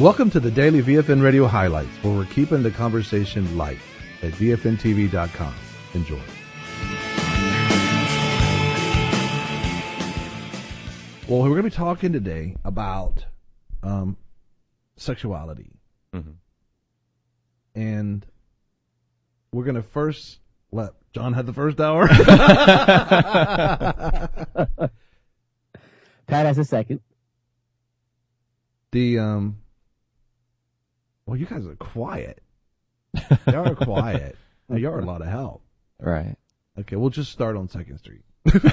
Welcome to the Daily VFN Radio Highlights, where we're keeping the conversation light at VFNTV.com. Enjoy. Well, we're going to be talking today about sexuality. Mm-hmm. And we're going to first let John have the first hour. Pat has a second. Well, you guys are quiet. Y'all are quiet. Y'all are a lot of help. Right. Okay, we'll just start on 2nd Street.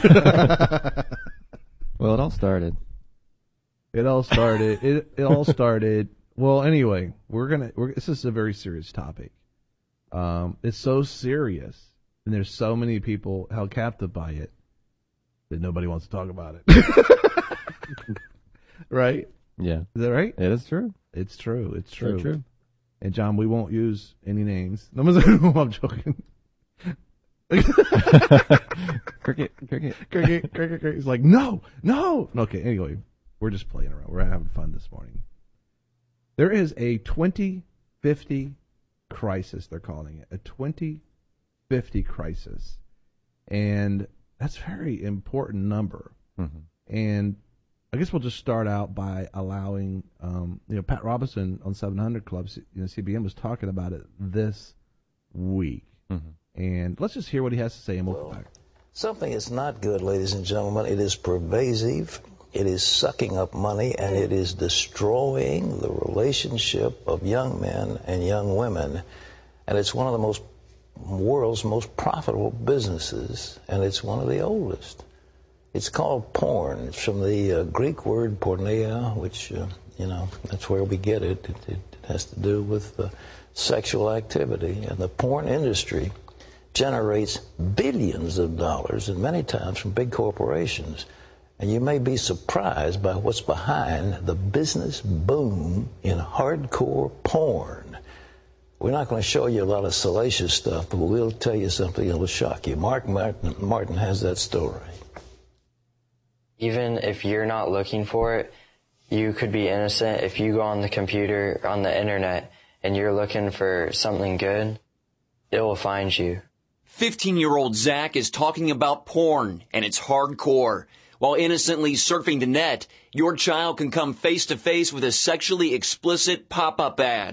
Well, it all started. It all started. Well, anyway, this is a very serious topic. It's so serious, and there's so many people held captive by it that nobody wants to talk about it. Right? Yeah. Is that right? It is true. It's true. It's true. So true. And John, we won't use any names. No, I'm joking. Cricket. It's like, no. Okay, anyway, we're just playing around. We're having fun this morning. There is a 2050 crisis, they're calling it. A 2050 crisis. And that's a very important number. Mm-hmm. And I guess we'll just start out by allowing, Pat Robinson on 700 Club, CBN was talking about it this week. Mm-hmm. And let's just hear what he has to say, and we'll come back. Something is not good, ladies and gentlemen. It is pervasive. It is sucking up money, and it is destroying the relationship of young men and young women. And it's one of the world's most profitable businesses, and it's one of the oldest. It's called porn. It's from the Greek word porneia, which, that's where we get it. It has to do with sexual activity. And the porn industry generates billions of dollars, and many times from big corporations. And you may be surprised by what's behind the business boom in hardcore porn. We're not going to show you a lot of salacious stuff, but we'll tell you something that will shock you. Mark Martin has that story. Even if you're not looking for it, you could be innocent. If you go on the computer, on the internet, and you're looking for something good, it will find you. 15-year-old Zach is talking about porn, and it's hardcore. While innocently surfing the net, your child can come face-to-face with a sexually explicit pop-up ad.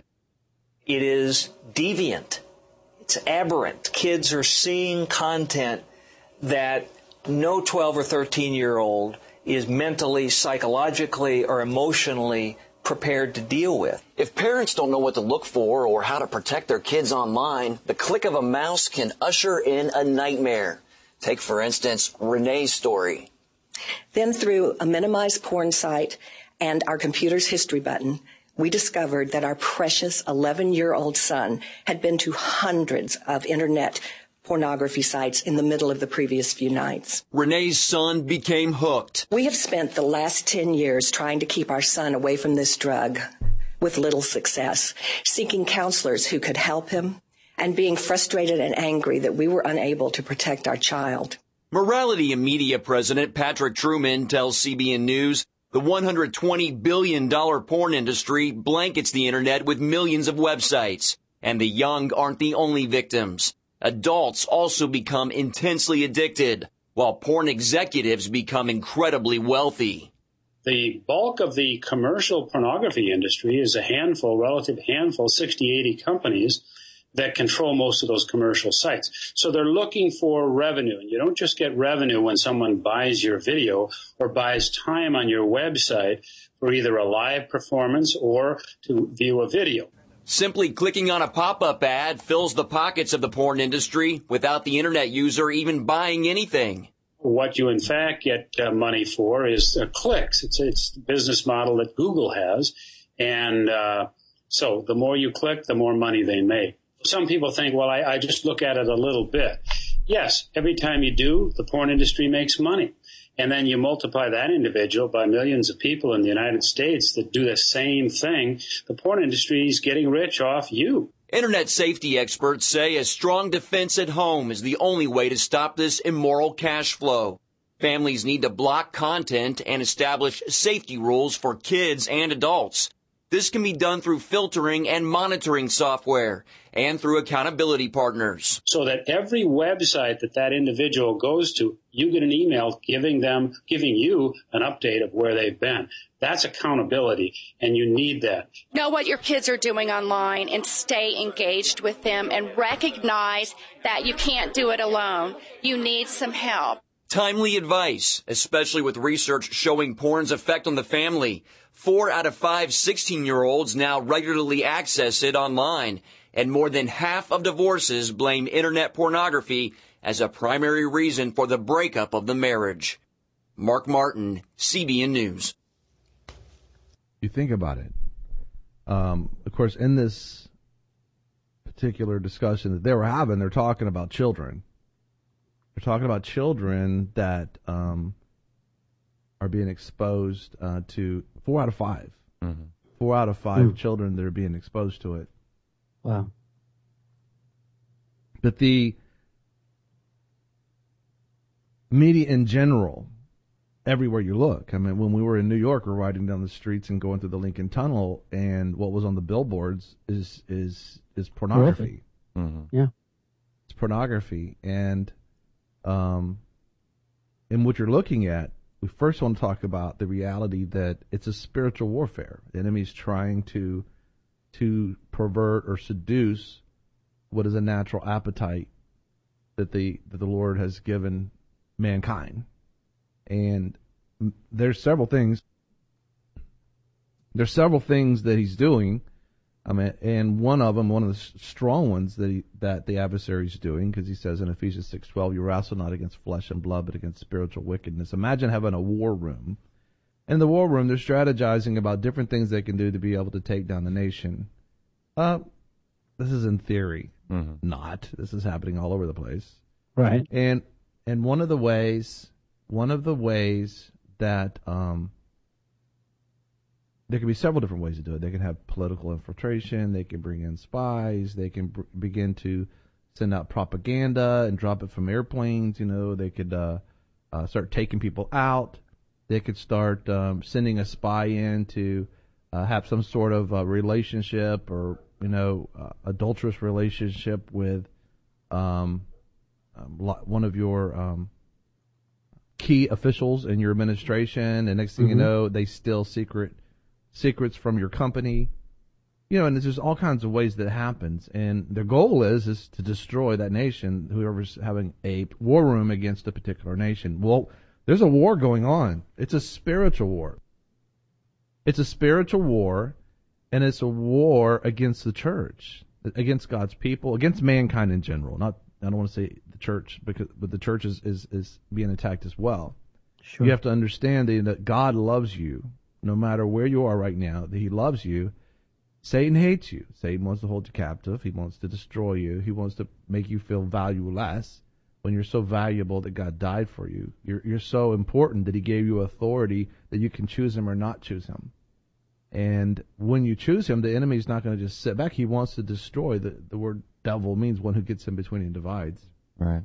It is deviant. It's aberrant. Kids are seeing content that no 12 or 13-year-old is mentally, psychologically, or emotionally prepared to deal with. If parents don't know what to look for or how to protect their kids online, the click of a mouse can usher in a nightmare. Take, for instance, Renee's story. Then through a minimized porn site and our computer's history button, we discovered that our precious 11-year-old son had been to hundreds of internet pornography sites in the middle of the previous few nights. Renee's son became hooked. We have spent the last 10 years trying to keep our son away from this drug with little success, seeking counselors who could help him, and being frustrated and angry that we were unable to protect our child. Morality and Media President Patrick Truman tells CBN News the $120 billion porn industry blankets the internet with millions of websites, and the young aren't the only victims. Adults also become intensely addicted, while porn executives become incredibly wealthy. The bulk of the commercial pornography industry is a relative handful, 60, 80 companies that control most of those commercial sites. So they're looking for revenue. And you don't just get revenue when someone buys your video or buys time on your website for either a live performance or to view a video. Simply clicking on a pop-up ad fills the pockets of the porn industry without the internet user even buying anything. What you in fact get money for is clicks. It's the business model that Google has. And so the more you click, the more money they make. Some people think, well, I just look at it a little bit. Yes, every time you do, the porn industry makes money. And then you multiply that individual by millions of people in the United States that do the same thing. The porn industry is getting rich off you. Internet safety experts say a strong defense at home is the only way to stop this immoral cash flow. Families need to block content and establish safety rules for kids and adults. This can be done through filtering and monitoring software and through accountability partners. So that every website that individual goes to, you get an email giving you an update of where they've been. That's accountability, and you need that. Know what your kids are doing online and stay engaged with them and recognize that you can't do it alone. You need some help. Timely advice, especially with research showing porn's effect on the family. 4 out of 5 16-year-olds now regularly access it online, and more than half of divorces blame internet pornography as a primary reason for the breakup of the marriage. Mark Martin, CBN News. You think about it. Of course, in this particular discussion that they were having, they're talking about children. They're talking about children that are being exposed to 4 out of 5. Mm-hmm. 4 out of 5 children that are being exposed to it. Wow. But the media in general, everywhere you look. I mean, when we were in New York, we're riding down the streets and going through the Lincoln Tunnel, and what was on the billboards is pornography. Mm-hmm. Yeah, it's pornography, and what you're looking at, we first want to talk about the reality that it's a spiritual warfare. The enemy's trying to pervert or seduce what is a natural appetite that the Lord has given mankind. And there's several things that he's doing. I mean, and one of the strong ones that the adversary's doing, because he says in Ephesians 6:12, you wrestle not against flesh and blood, but against spiritual wickedness. Imagine having a war room. In the war room, they're strategizing about different things they can do to be able to take down the nation. This is in theory, not. This is happening all over the place. Right. And one of the ways that there can be several different ways to do it. They can have political infiltration. They can bring in spies. They can begin to send out propaganda and drop it from airplanes. You know, they could start taking people out. They could start sending a spy in to have some sort of relationship or, adulterous relationship with one of your key officials in your administration. And next thing you know, they steal secrets from your company. And there's just all kinds of ways that happens. And their goal is to destroy that nation, whoever's having a war room against a particular nation. Well, there's a war going on. It's a spiritual war. It's a spiritual war, and it's a war against the church, against God's people, against mankind in general. I don't want to say the church, but the church is being attacked as well. Sure. You have to understand that God loves you, no matter where you are right now, that he loves you. Satan hates you. Satan wants to hold you captive. He wants to destroy you. He wants to make you feel valueless when you're so valuable that God died for you. You're so important that he gave you authority that you can choose him or not choose him. And when you choose him, the enemy's not going to just sit back. He wants to destroy. The word devil means one who gets in between and divides. Right.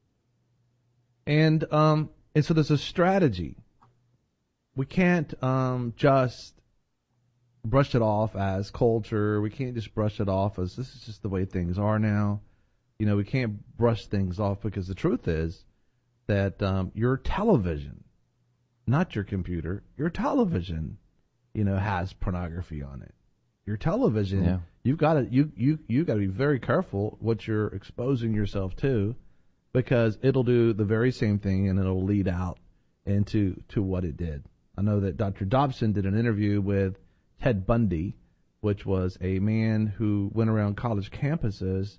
And so there's a strategy. We can't just brush it off as culture. We can't just brush it off as this is just the way things are now. We can't brush things off, because the truth is that your television, not your computer, your television, has pornography on it. Your television, you've got to be very careful what you're exposing yourself to, because it'll do the very same thing and it'll lead out into what it did. I know that Dr. Dobson did an interview with Ted Bundy, which was a man who went around college campuses,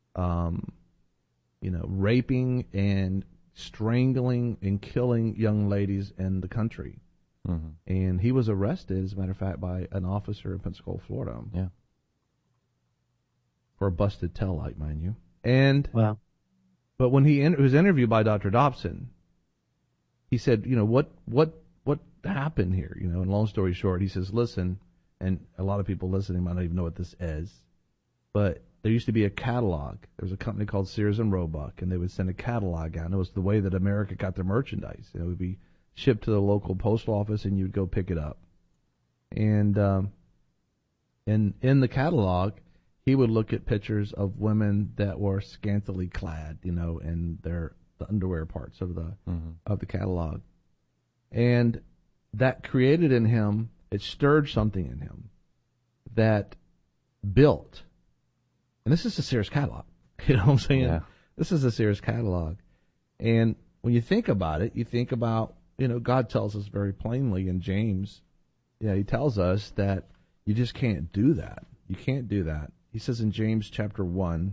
raping and strangling and killing young ladies in the country. Mm-hmm. And he was arrested, as a matter of fact, by an officer in Pensacola, Florida. Yeah. For a busted tail light, mind you. And wow. But when he was interviewed by Dr. Dobson, he said, what happened here? And long story short, he says, listen, and a lot of people listening might not even know what this is, but there used to be a catalog. There was a company called Sears and Roebuck, and they would send a catalog out. And it was the way that America got their merchandise. It would be shipped to the local postal office, and you'd go pick it up. And in the catalog, he would look at pictures of women that were scantily clad, in the underwear parts of the catalog, and that created in him, it stirred something in him that built. And this is a serious catalog. You know what I'm saying? Yeah. This is a serious catalog. And when you think about it, you think about, God tells us very plainly in James, he tells us that you just can't do that. You can't do that. He says in James chapter 1,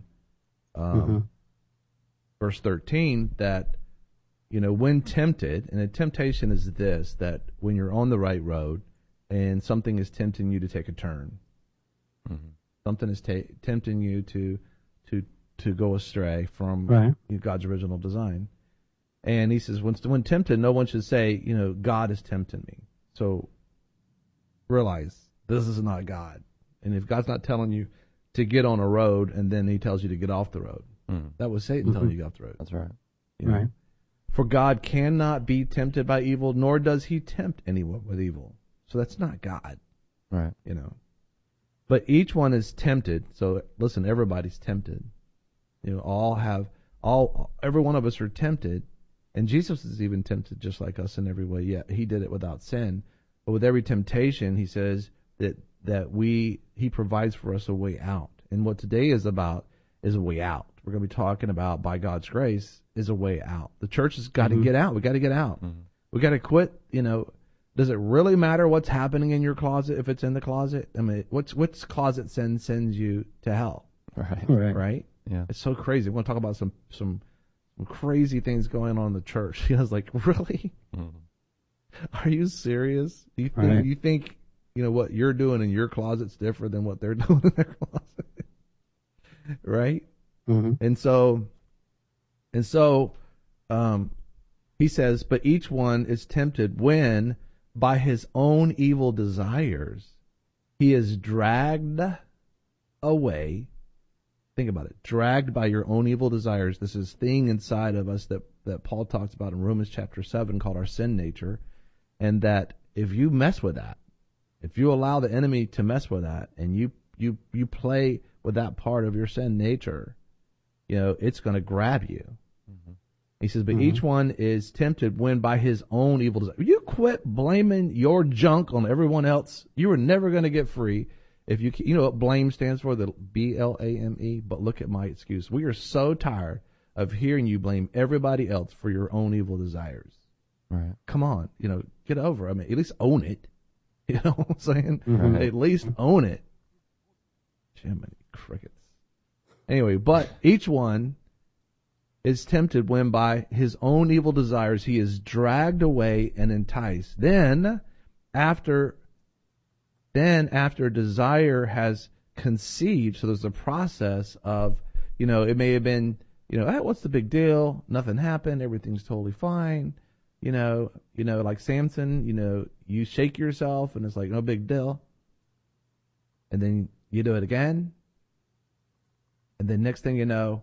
verse 13, that, when tempted, and a temptation is this, that when you're on the right road and something is tempting you to take a turn, something is tempting you to go astray from God's original design. And he says, when tempted, no one should say, God is tempting me. So realize this is not God. And if God's not telling you to get on a road and then he tells you to get off the road, that was Satan telling you to get off the road. That's right. Right. For God cannot be tempted by evil, nor does he tempt anyone with evil. So that's not God. Right. But each one is tempted. So listen, everybody's tempted. Every one of us are tempted. And Jesus is even tempted just like us in every way. Yet he did it without sin. But with every temptation, he says that he provides for us a way out. And what today is about is a way out. We're going to be talking about, by God's grace, is a way out. The church has got to get out. We got to get out. We got to quit. Does it really matter what's happening in your closet if it's in the closet? I mean, what's closet sin sends you to hell? Right. Yeah. It's so crazy. We want to talk about some crazy things going on in the church. It's like, really? Are you serious? You think what you're doing in your closet's different than what they're doing in their closet? Right? And so he says, but each one is tempted when by his own evil desires he is dragged away. Think about it. Dragged by your own evil desires. This is thing inside of us that Paul talks about in Romans chapter 7 called our sin nature. And that if you mess with that, if you allow the enemy to mess with that and you play with that part of your sin nature, it's going to grab you. He says, but each one is tempted when by his own evil desire. You quit blaming your junk on everyone else. You are never going to get free. If you know what blame stands for, the BLAME, but look at my excuse. We are so tired of hearing you blame everybody else for your own evil desires. Right. Come on, get over it. I mean, at least own it. You know what I'm saying? At least own it. Jiminy crickets. Anyway, but each one is tempted when by his own evil desires he is dragged away and enticed. Then after desire has conceived, so there's a process of, it may have been, hey, what's the big deal? Nothing happened. Everything's totally fine. Like Samson, you shake yourself and it's like, no big deal. And then you do it again. And then next thing you know,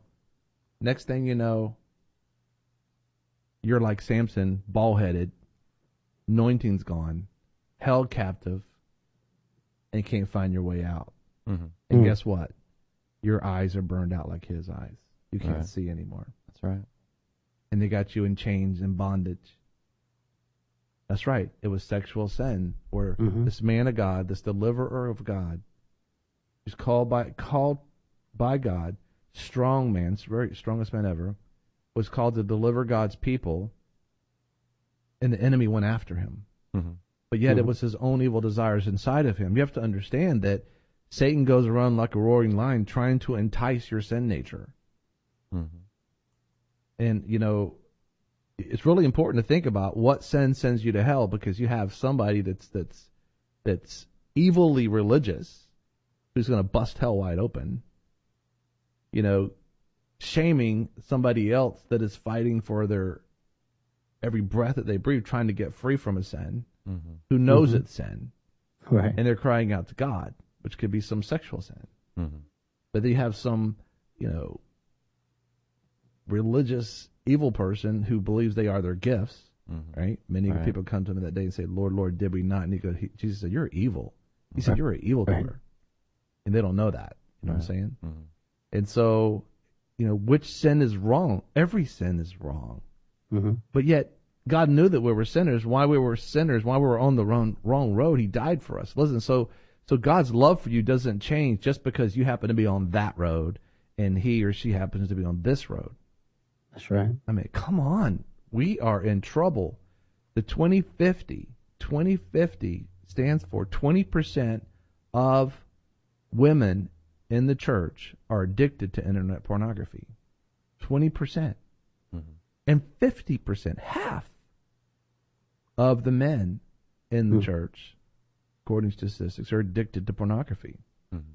you're like Samson, bald-headed, anointing's gone, held captive, and can't find your way out. And guess what? Your eyes are burned out like his eyes. You can't see anymore. That's right. And they got you in chains and bondage. That's right. It was sexual sin where this man of God, this deliverer of God, who's called by God, strong man, very strongest man ever, was called to deliver God's people, and the enemy went after him. But yet it was his own evil desires inside of him. You have to understand that Satan goes around like a roaring lion trying to entice your sin nature. And, it's really important to think about what sin sends you to hell, because you have somebody that's evilly religious who's going to bust hell wide open, shaming somebody else that is fighting for their every breath that they breathe, trying to get free from a sin, who knows it's sin, and they're crying out to God, which could be some sexual sin. But they have some, religious evil person who believes they are their gifts, right? Many people come to him that day and say, Lord, Lord, did we not? And Jesus said, you're evil. He said, you're an evildoer. and they don't know that. You know what I'm Right. saying? Mm-hmm. And so, which sin is wrong? Every sin is wrong. Mm-hmm. But yet, God knew that we were sinners. Why we were sinners, why we were on the wrong road, He died for us. Listen, so God's love for you doesn't change just because you happen to be on that road and he or she happens to be on this road. That's right. I mean, come on. We are in trouble. The 2050 stands for 20% of women in the church are addicted to internet pornography. 20%. Mm-hmm. And 50%, half of the men in the church, according to statistics, are addicted to pornography. Mm-hmm.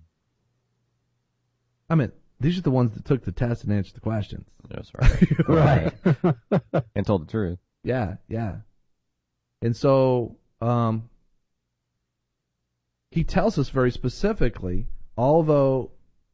I mean, these are the ones that took the test and answered the questions. That's right. Right. And told the truth. Yeah. And so he tells us very specifically, although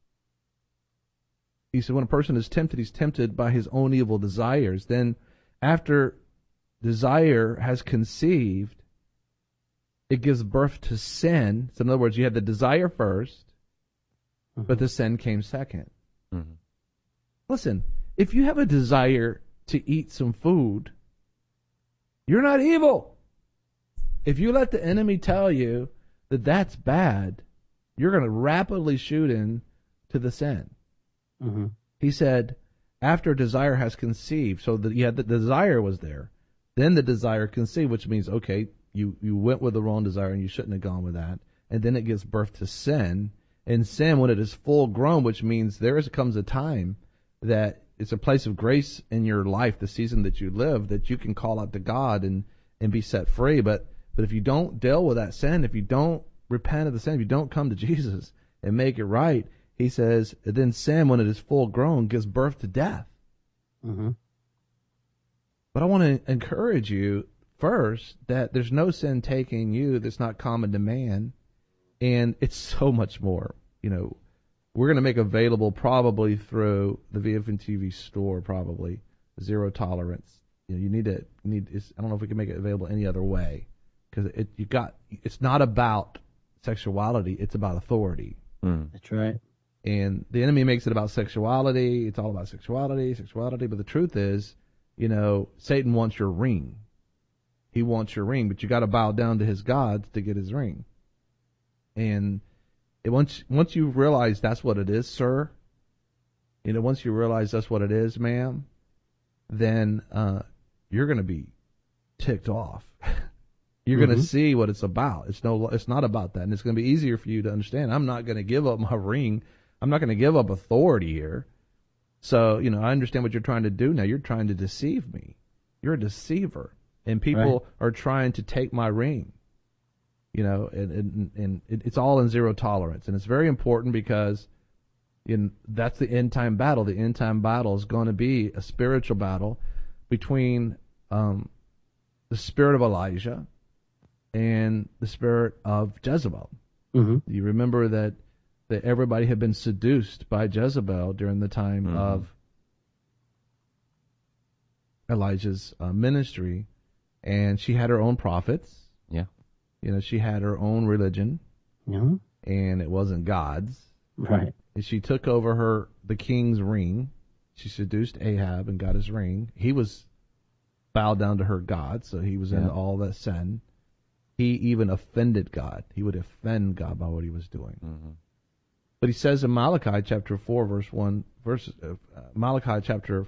he said when a person is tempted, he's tempted by his own evil desires. Then after desire has conceived, it gives birth to sin. So in other words, you had the desire first, but the sin came second. Mm-hmm. Listen, if you have a desire to eat some food, you're not evil. If you let the enemy tell you that that's bad, you're going to rapidly shoot into the sin. Mm-hmm. He said, after desire has conceived, so that the desire was there, then the desire conceived, which means, okay, you went with the wrong desire and you shouldn't have gone with that, and then it gives birth to sin. And sin, when it is full grown, which means comes a time that it's a place of grace in your life, the season that you live, that you can call out to God and be set free. But if you don't deal with that sin, if you don't repent of the sin, if you don't come to Jesus and make it right, he says, then sin, when it is full grown, gives birth to death. Mm-hmm. But I want to encourage you first that there's no sin taking you that's not common to man, and it's so much more. We're going to make available probably through the VFN TV store, probably zero tolerance. You need it. I don't know if we can make it available any other way, because it's not about sexuality. It's about authority. Mm. That's right. And the enemy makes it about sexuality. It's all about sexuality. But the truth is, Satan wants your ring. He wants your ring, but you got to bow down to his gods to get his ring. And once you realize that's what it is, sir, once you realize that's what it is, ma'am, then you're going to be ticked off. You're going to see what it's about. It's not about that, and it's going to be easier for you to understand. I'm not going to give up my ring. I'm not going to give up authority here. So, I understand what you're trying to do now. You're trying to deceive me. You're a deceiver, and people are trying to take my ring. And it's all in zero tolerance, and it's very important because that's the end time battle. The end time battle is going to be a spiritual battle between the spirit of Elijah and the spirit of Jezebel. Mm-hmm. You remember that everybody had been seduced by Jezebel during the time of Elijah's ministry, and she had her own prophets. Yeah. She had her own religion, Yeah. and it wasn't God's. Right. And she took over the king's ring. She seduced Ahab and got his ring. He was bowed down to her God, so he was in all that sin. He even offended God. He would offend God by what he was doing. Mm-hmm. But he says in Malachi chapter 4, verse 1, Malachi chapter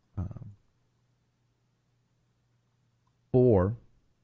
4,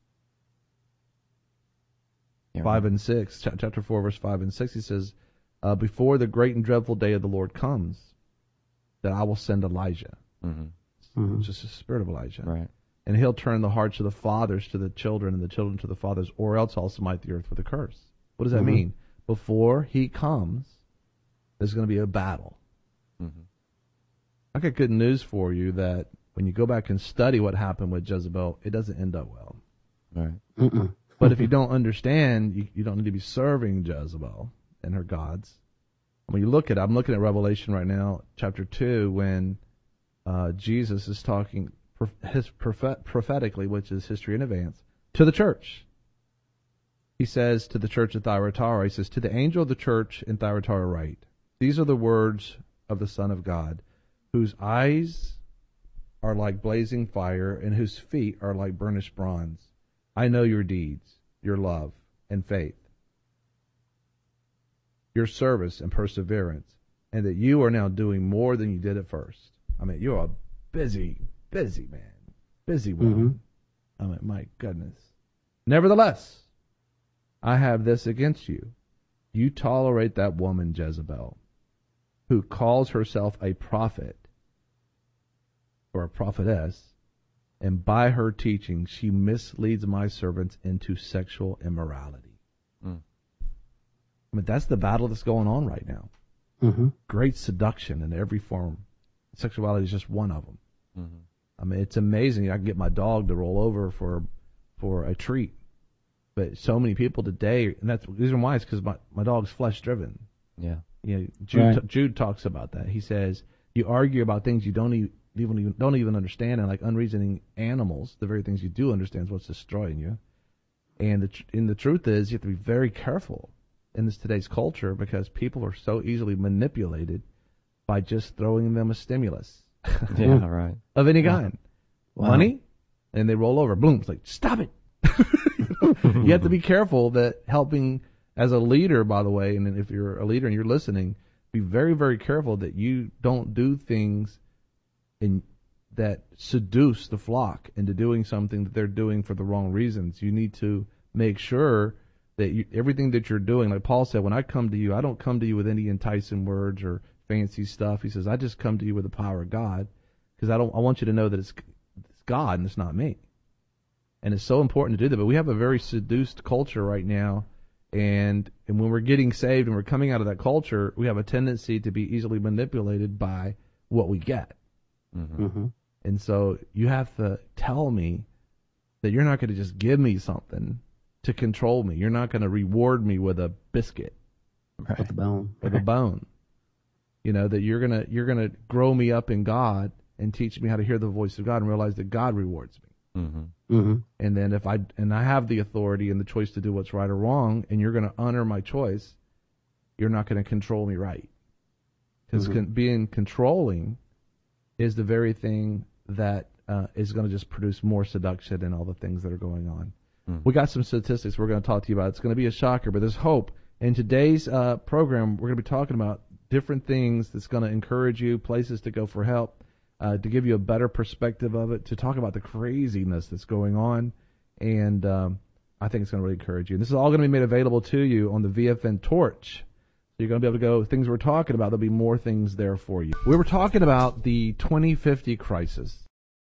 5 and 6, chapter 4, verse 5 and 6, he says, before the great and dreadful day of the Lord comes, that I will send Elijah, which is the spirit of Elijah. Right. And he'll turn the hearts of the fathers to the children and the children to the fathers, or else I'll smite the earth with a curse. What does that mean? Before he comes, there's going to be a battle. Mm-hmm. I got good news for you that when you go back and study what happened with Jezebel, it doesn't end up well. Right. Mm-mm. But if you don't understand, you don't need to be serving Jezebel and her gods. When you look at it, I'm looking at Revelation right now, chapter 2, when Jesus is talking prophetically, which is history in advance, to the church. he says to the church at Thyatira, he says, to the angel of the church in Thyatira write, these are the words of the Son of God, whose eyes are like blazing fire and whose feet are like burnished bronze. I know your deeds, your love and faith, your service and perseverance, and that you are now doing more than you did at first. I mean, you're a busy man, busy woman. I mean, my goodness. Nevertheless, I have this against you. You tolerate that woman Jezebel, who calls herself a prophet or a prophetess, and by her teaching she misleads my servants into sexual immorality. I mean, that's the battle that's going on right now. Great seduction in every form. Sexuality is just one of them. I mean, it's amazing. I can get my dog to roll over for a treat. But so many people today, and that's the reason why, is because my dog's flesh driven. Yeah. You know, Jude talks about that. He says you argue about things you don't even understand, and like unreasoning animals, the very things you do understand is what's destroying you. And the truth is, you have to be very careful in this today's culture because people are so easily manipulated by just throwing them a stimulus. Yeah, right. Of any kind. Wow. Money, and they roll over. Boom. It's like, stop it. You have to be careful that helping as a leader, by the way, and if you're a leader and you're listening, be very, very careful that you don't do things that seduce the flock into doing something that they're doing for the wrong reasons. You need to make sure that everything that you're doing, like Paul said, when I come to you, I don't come to you with any enticing words or fancy stuff. He says, I just come to you with the power of God because I want you to know that it's God and it's not me. And it's so important to do that. But we have a very seduced culture right now. And when we're getting saved and we're coming out of that culture, we have a tendency to be easily manipulated by what we get. And so you have to tell me that you're not going to just give me something to control me. You're not going to reward me with a biscuit. With a bone. With a bone. You know, that you're gonna grow me up in God and teach me how to hear the voice of God and realize that God rewards me. And then if I have the authority and the choice to do what's right or wrong, and you're going to honor my choice, you're not going to control me right. Because being controlling is the very thing that is going to just produce more seduction and all the things that are going on. We got some statistics we're going to talk to you about. It's going to be a shocker, but there's hope. In today's program, we're going to be talking about different things that's going to encourage you, places to go for help, to give you a better perspective of it, to talk about the craziness that's going on. And I think it's going to really encourage you. And this is all going to be made available to you on the VFN Torch. So you're going to be able to go, things we're talking about, there'll be more things there for you. We were talking about the 2050 crisis.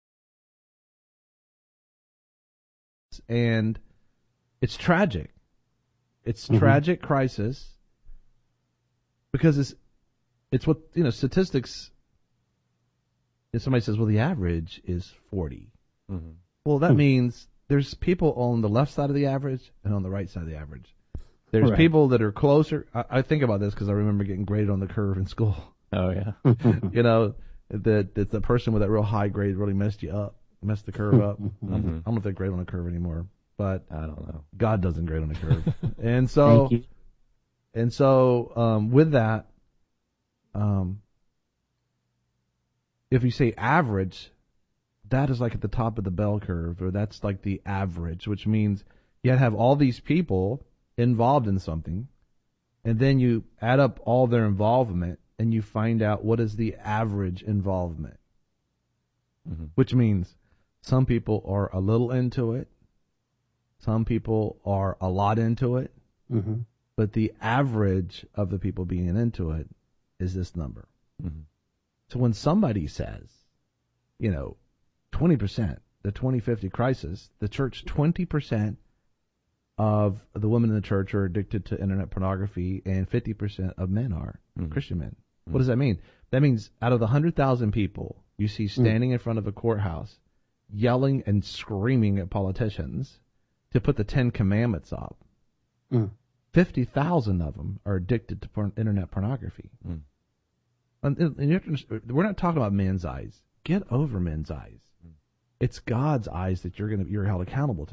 And it's tragic. It's tragic crisis because it's what, you know, statistics. If somebody says, well, the average is 40. Well, that means there's people on the left side of the average and on the right side of the average. There's people that are closer. I think about this because I remember getting graded on the curve in school. Oh, yeah. You know, that the person with that real high grade really messed the curve up. I don't know if they grade on a curve anymore, but I don't know. God doesn't grade on a curve. And so, with that, if you say average, that is like at the top of the bell curve, or that's like the average, which means you have all these people involved in something, and then you add up all their involvement, and you find out what is the average involvement, which means some people are a little into it, some people are a lot into it, but the average of the people being into it is this number. So when somebody says, you know, 20%, the 2050 crisis, the church, 20% of the women in the church are addicted to internet pornography, and 50% of men are, Christian men. What does that mean? That means out of the 100,000 people you see standing in front of a courthouse yelling and screaming at politicians to put the 10 Commandments up, 50,000 of them are addicted to internet pornography. And you have to, we're not talking about men's eyes. Get over men's eyes. It's God's eyes that you're held accountable to.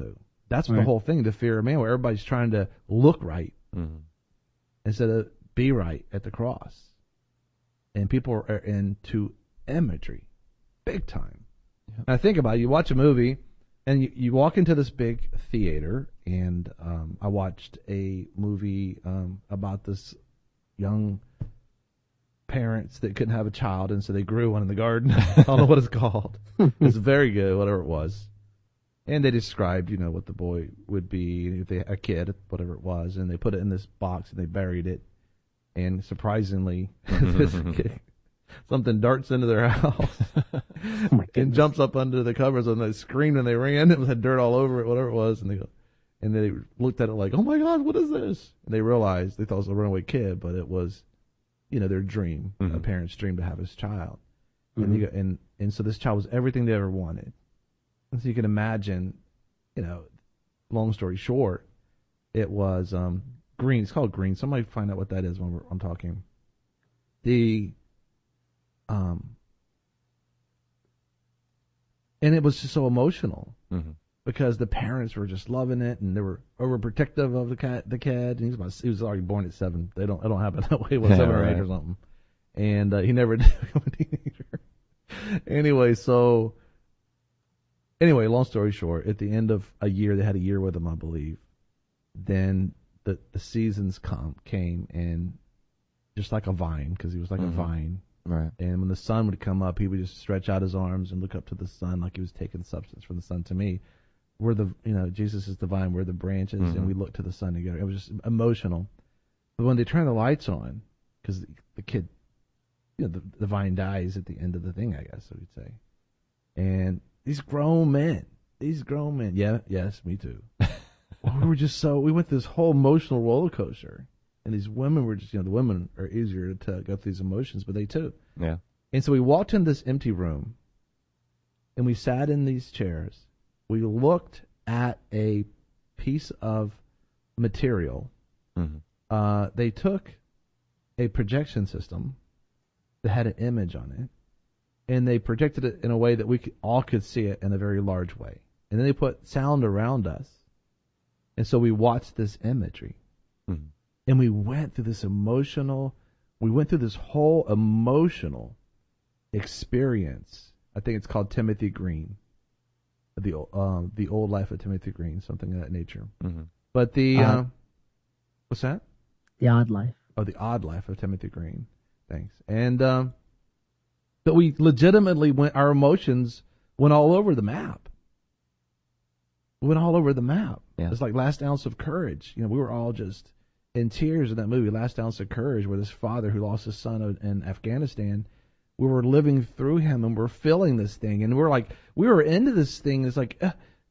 That's the whole thing, the fear of man, where everybody's trying to look right instead of be right at the cross. And people are into imagery, big time. And I think about it, you watch a movie, and you walk into this big theater, and I watched a movie about this young parents that couldn't have a child, and so they grew one in the garden. I don't know what it's called. It's very good, whatever it was. And they described, what the boy would be if they a kid, whatever it was, and they put it in this box and they buried it. And surprisingly, this kid, something darts into their house and jumps up under the covers, and they screamed and they ran. It had dirt all over it, whatever it was, and they looked at it like, "Oh my God, what is this?" And they realized they thought it was a runaway kid, but it was, their dream, a parent's dream to have his child. And so this child was everything they ever wanted. And so you can imagine, long story short, it was green. It's called green. Somebody find out what that is when I'm talking. And it was just so emotional because the parents were just loving it, and they were overprotective of the kid. And he was already born at 7. It don't happen that way when 7 or 8 or something. And he never did become a teenager. Anyway, long story short, at the end of a year, they had a year with him, I believe. Then the seasons came, and just like a vine, because he was like a vine. Right. And when the sun would come up, he would just stretch out his arms and look up to the sun like he was taking substance from the sun. To me, Jesus is the vine, we're the branches, and we look to the sun together. It was just emotional. But when they turn the lights on, because the kid, the vine dies at the end of the thing, I guess we'd say. And these grown men, yes, me too. We went through this whole emotional roller coaster. And these women were just, the women are easier to go through these emotions, but they too. Yeah. And so we walked in this empty room, and we sat in these chairs. We looked at a piece of material. They took a projection system that had an image on it, and they projected it in a way that we all could see it in a very large way. And then they put sound around us. And so we watched this imagery. And we went through this whole emotional experience. I think it's called Timothy Green, the old life of Timothy Green, something of that nature. But what's that? The Odd Life. Oh, the Odd Life of Timothy Green. Thanks. And but we legitimately our emotions went all over the map. We went all over the map. Yeah. It's like Last Ounce of Courage. We were all just in tears in that movie, Last Ounce of Courage, where this father who lost his son in Afghanistan, we were living through him, and we're feeling this thing, and we were into this thing. It's like,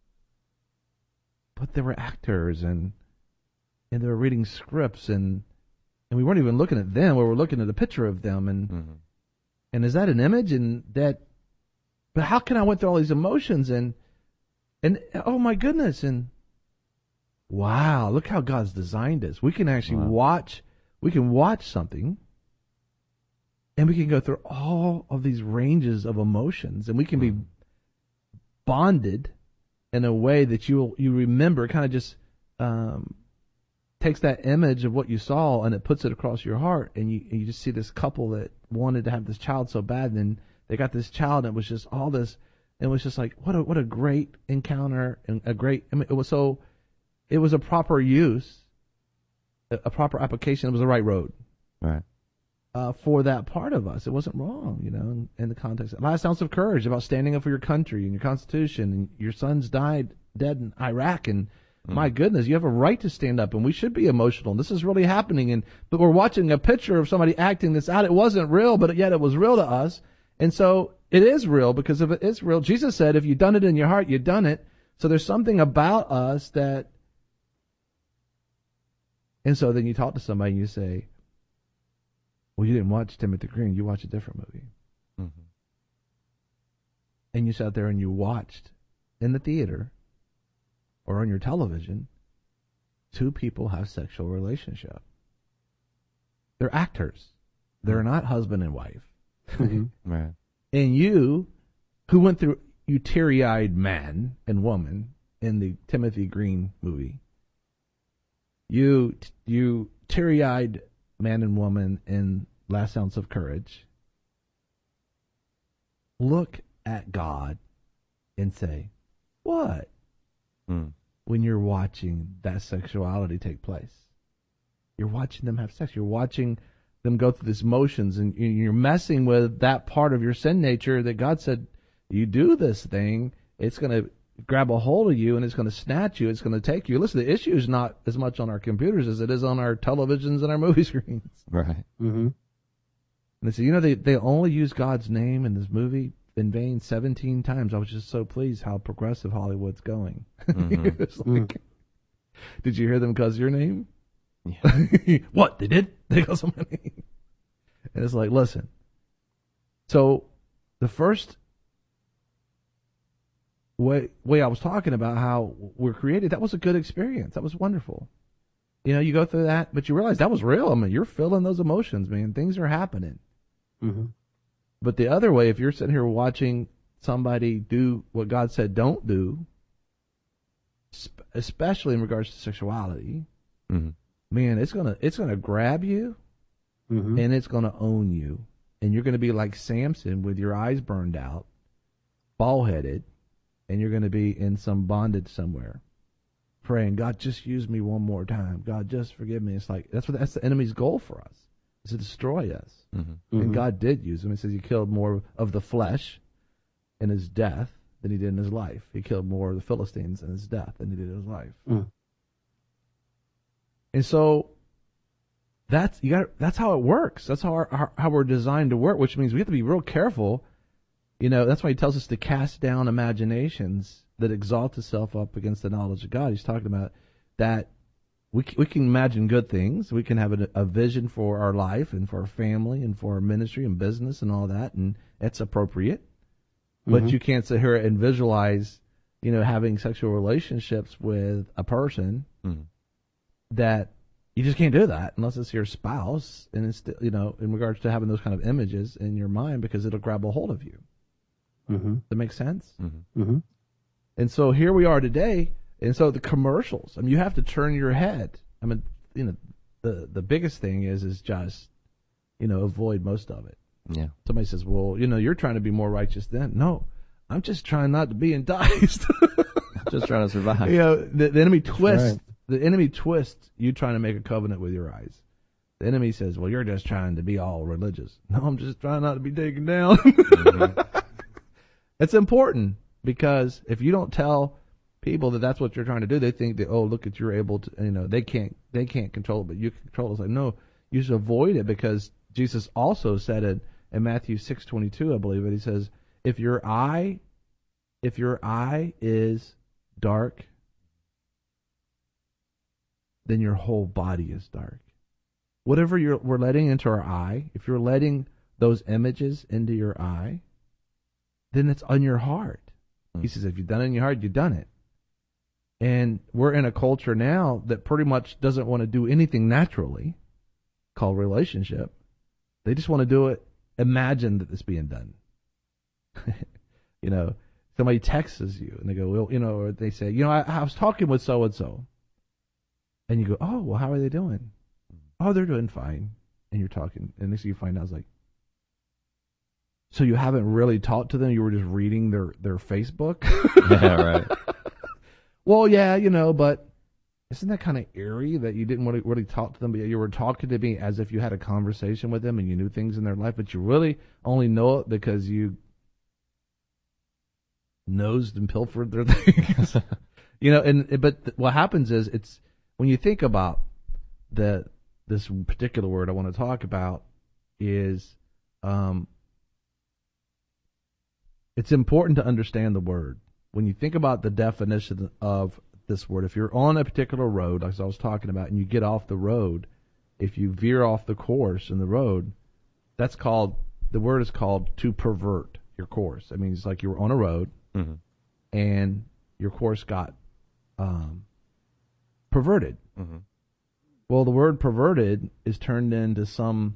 but there were actors, and they were reading scripts, and we weren't even looking at them. We were looking at a picture of them, and is that an image? And that, but how can I went through all these emotions, and oh my goodness, and wow, look how God's designed us. We can actually watch something, and we can go through all of these ranges of emotions, and we can be bonded in a way that you remember. It kind of just takes that image of what you saw, and it puts it across your heart, and you just see this couple that wanted to have this child so bad, and then they got this child, and it was just all this, and it was just like, what a great encounter, and it was a proper use, a proper application. It was the right road, right, for that part of us. It wasn't wrong, in the context. Last Ounce of Courage, about standing up for your country and your Constitution, and your sons dead in Iraq, and my goodness, you have a right to stand up, and we should be emotional. And this is really happening, but we're watching a picture of somebody acting this out. It wasn't real, but yet it was real to us, and so it is real, because if it is real, Jesus said, if you've done it in your heart, you've done it. So there's something about us that. And so then you talk to somebody and you say, well, you didn't watch Timothy Green, you watched a different movie. And you sat there and you watched in the theater or on your television 2 people have sexual relationship. They're actors. They're not husband and wife. Right. And you, who went through, you teary-eyed man and woman, in the Timothy Green movie. You teary-eyed man and woman in Last Ounce of Courage, look at God and say, what? When you're watching that sexuality take place. You're watching them have sex. You're watching them go through these motions, and you're messing with that part of your sin nature that God said, you do this thing, it's going to grab a hold of you, and it's going to snatch you, it's going to take you. Listen, the issue is not as much on our computers as it is on our televisions and our movie screens. Right. Mm-hmm. And they say, they only use God's name in this movie in vain 17 times. I was just so pleased how progressive Hollywood's going. It's like, did you hear them cuss your name? Yeah. What? They did? They cuss my name? And it's like, listen. So the first way I was talking about how we're created, that was a good experience. That was wonderful. You know, you go through that, but you realize that was real. I mean, you're feeling those emotions, man. Things are happening. Mm-hmm. But the other way, if you're sitting here watching somebody do what God said don't do, especially in regards to sexuality, man, it's gonna grab you, and it's gonna own you, and you're gonna be like Samson with your eyes burned out, bald-headed, and you're gonna be in some bondage somewhere, praying, God, just use me one more time. God, just forgive me. It's like that's the enemy's goal for us, is to destroy us. And God did use him. It says he killed more of the flesh in his death than he did in his life. He killed more of the Philistines in his death than he did in his life. And so that's how it works. That's how we're designed to work, which means we have to be real careful. You know, that's why he tells us to cast down imaginations that exalt itself up against the knowledge of God. He's talking about that we can imagine good things. We can have a vision for our life and for our family and for our ministry and business and all that, and it's appropriate. But you can't sit here and visualize, you know, having sexual relationships with a person that you just can't do that unless it's your spouse, and it's, you know, in regards to having those kind of images in your mind, because it'll grab a hold of you. That makes sense? And so here we are today, and so the commercials, I mean, you have to turn your head. I mean, you know, the biggest thing is just, you know, avoid most of it. Yeah. Somebody says, well, you know, you're trying to be more righteous than. No, I'm just trying not to be enticed. Just trying to survive. You know, the enemy twists. Right. The enemy twists you trying to make a covenant with your eyes. The enemy says, well, you're just trying to be all religious. No, I'm just trying not to be taken down. It's important, because if you don't tell people that that's what you're trying to do, they think that, oh, look at, you're able to, you know, they can't control it, but you can control it. It's like, no, you should avoid it, because Jesus also said it in Matthew 6:22, I believe it. He says, if your eye is dark, then your whole body is dark. Whatever we're letting into our eye, if you're letting those images into your eye, then it's on your heart. He says, if you've done it in your heart, you've done it. And we're in a culture now that pretty much doesn't want to do anything naturally, called relationship. They just want to do it, imagine that it's being done. You know, somebody texts you and they go, well, you know, or they say, you know, I was talking with so-and-so. And you go, oh, well, how are they doing? Oh, they're doing fine. And you're talking, and next thing you find out, it's like, so you haven't really talked to them, you were just reading their Facebook? Yeah, right. Well, yeah, you know, but isn't that kind of eerie that you didn't really talk to them, but you were talking to me as if you had a conversation with them and you knew things in their life, but you really only know it because you nosed and pilfered their things. You know, but what happens is, it's when you think about this particular word I want to talk about is, it's important to understand the word. When you think about the definition of this word, if you're on a particular road, like I was talking about, and you get off the road, if you veer off the course in the road, the word is called to pervert your course. I mean, it's like you were on a road, and your course got perverted. Well, the word perverted is turned into some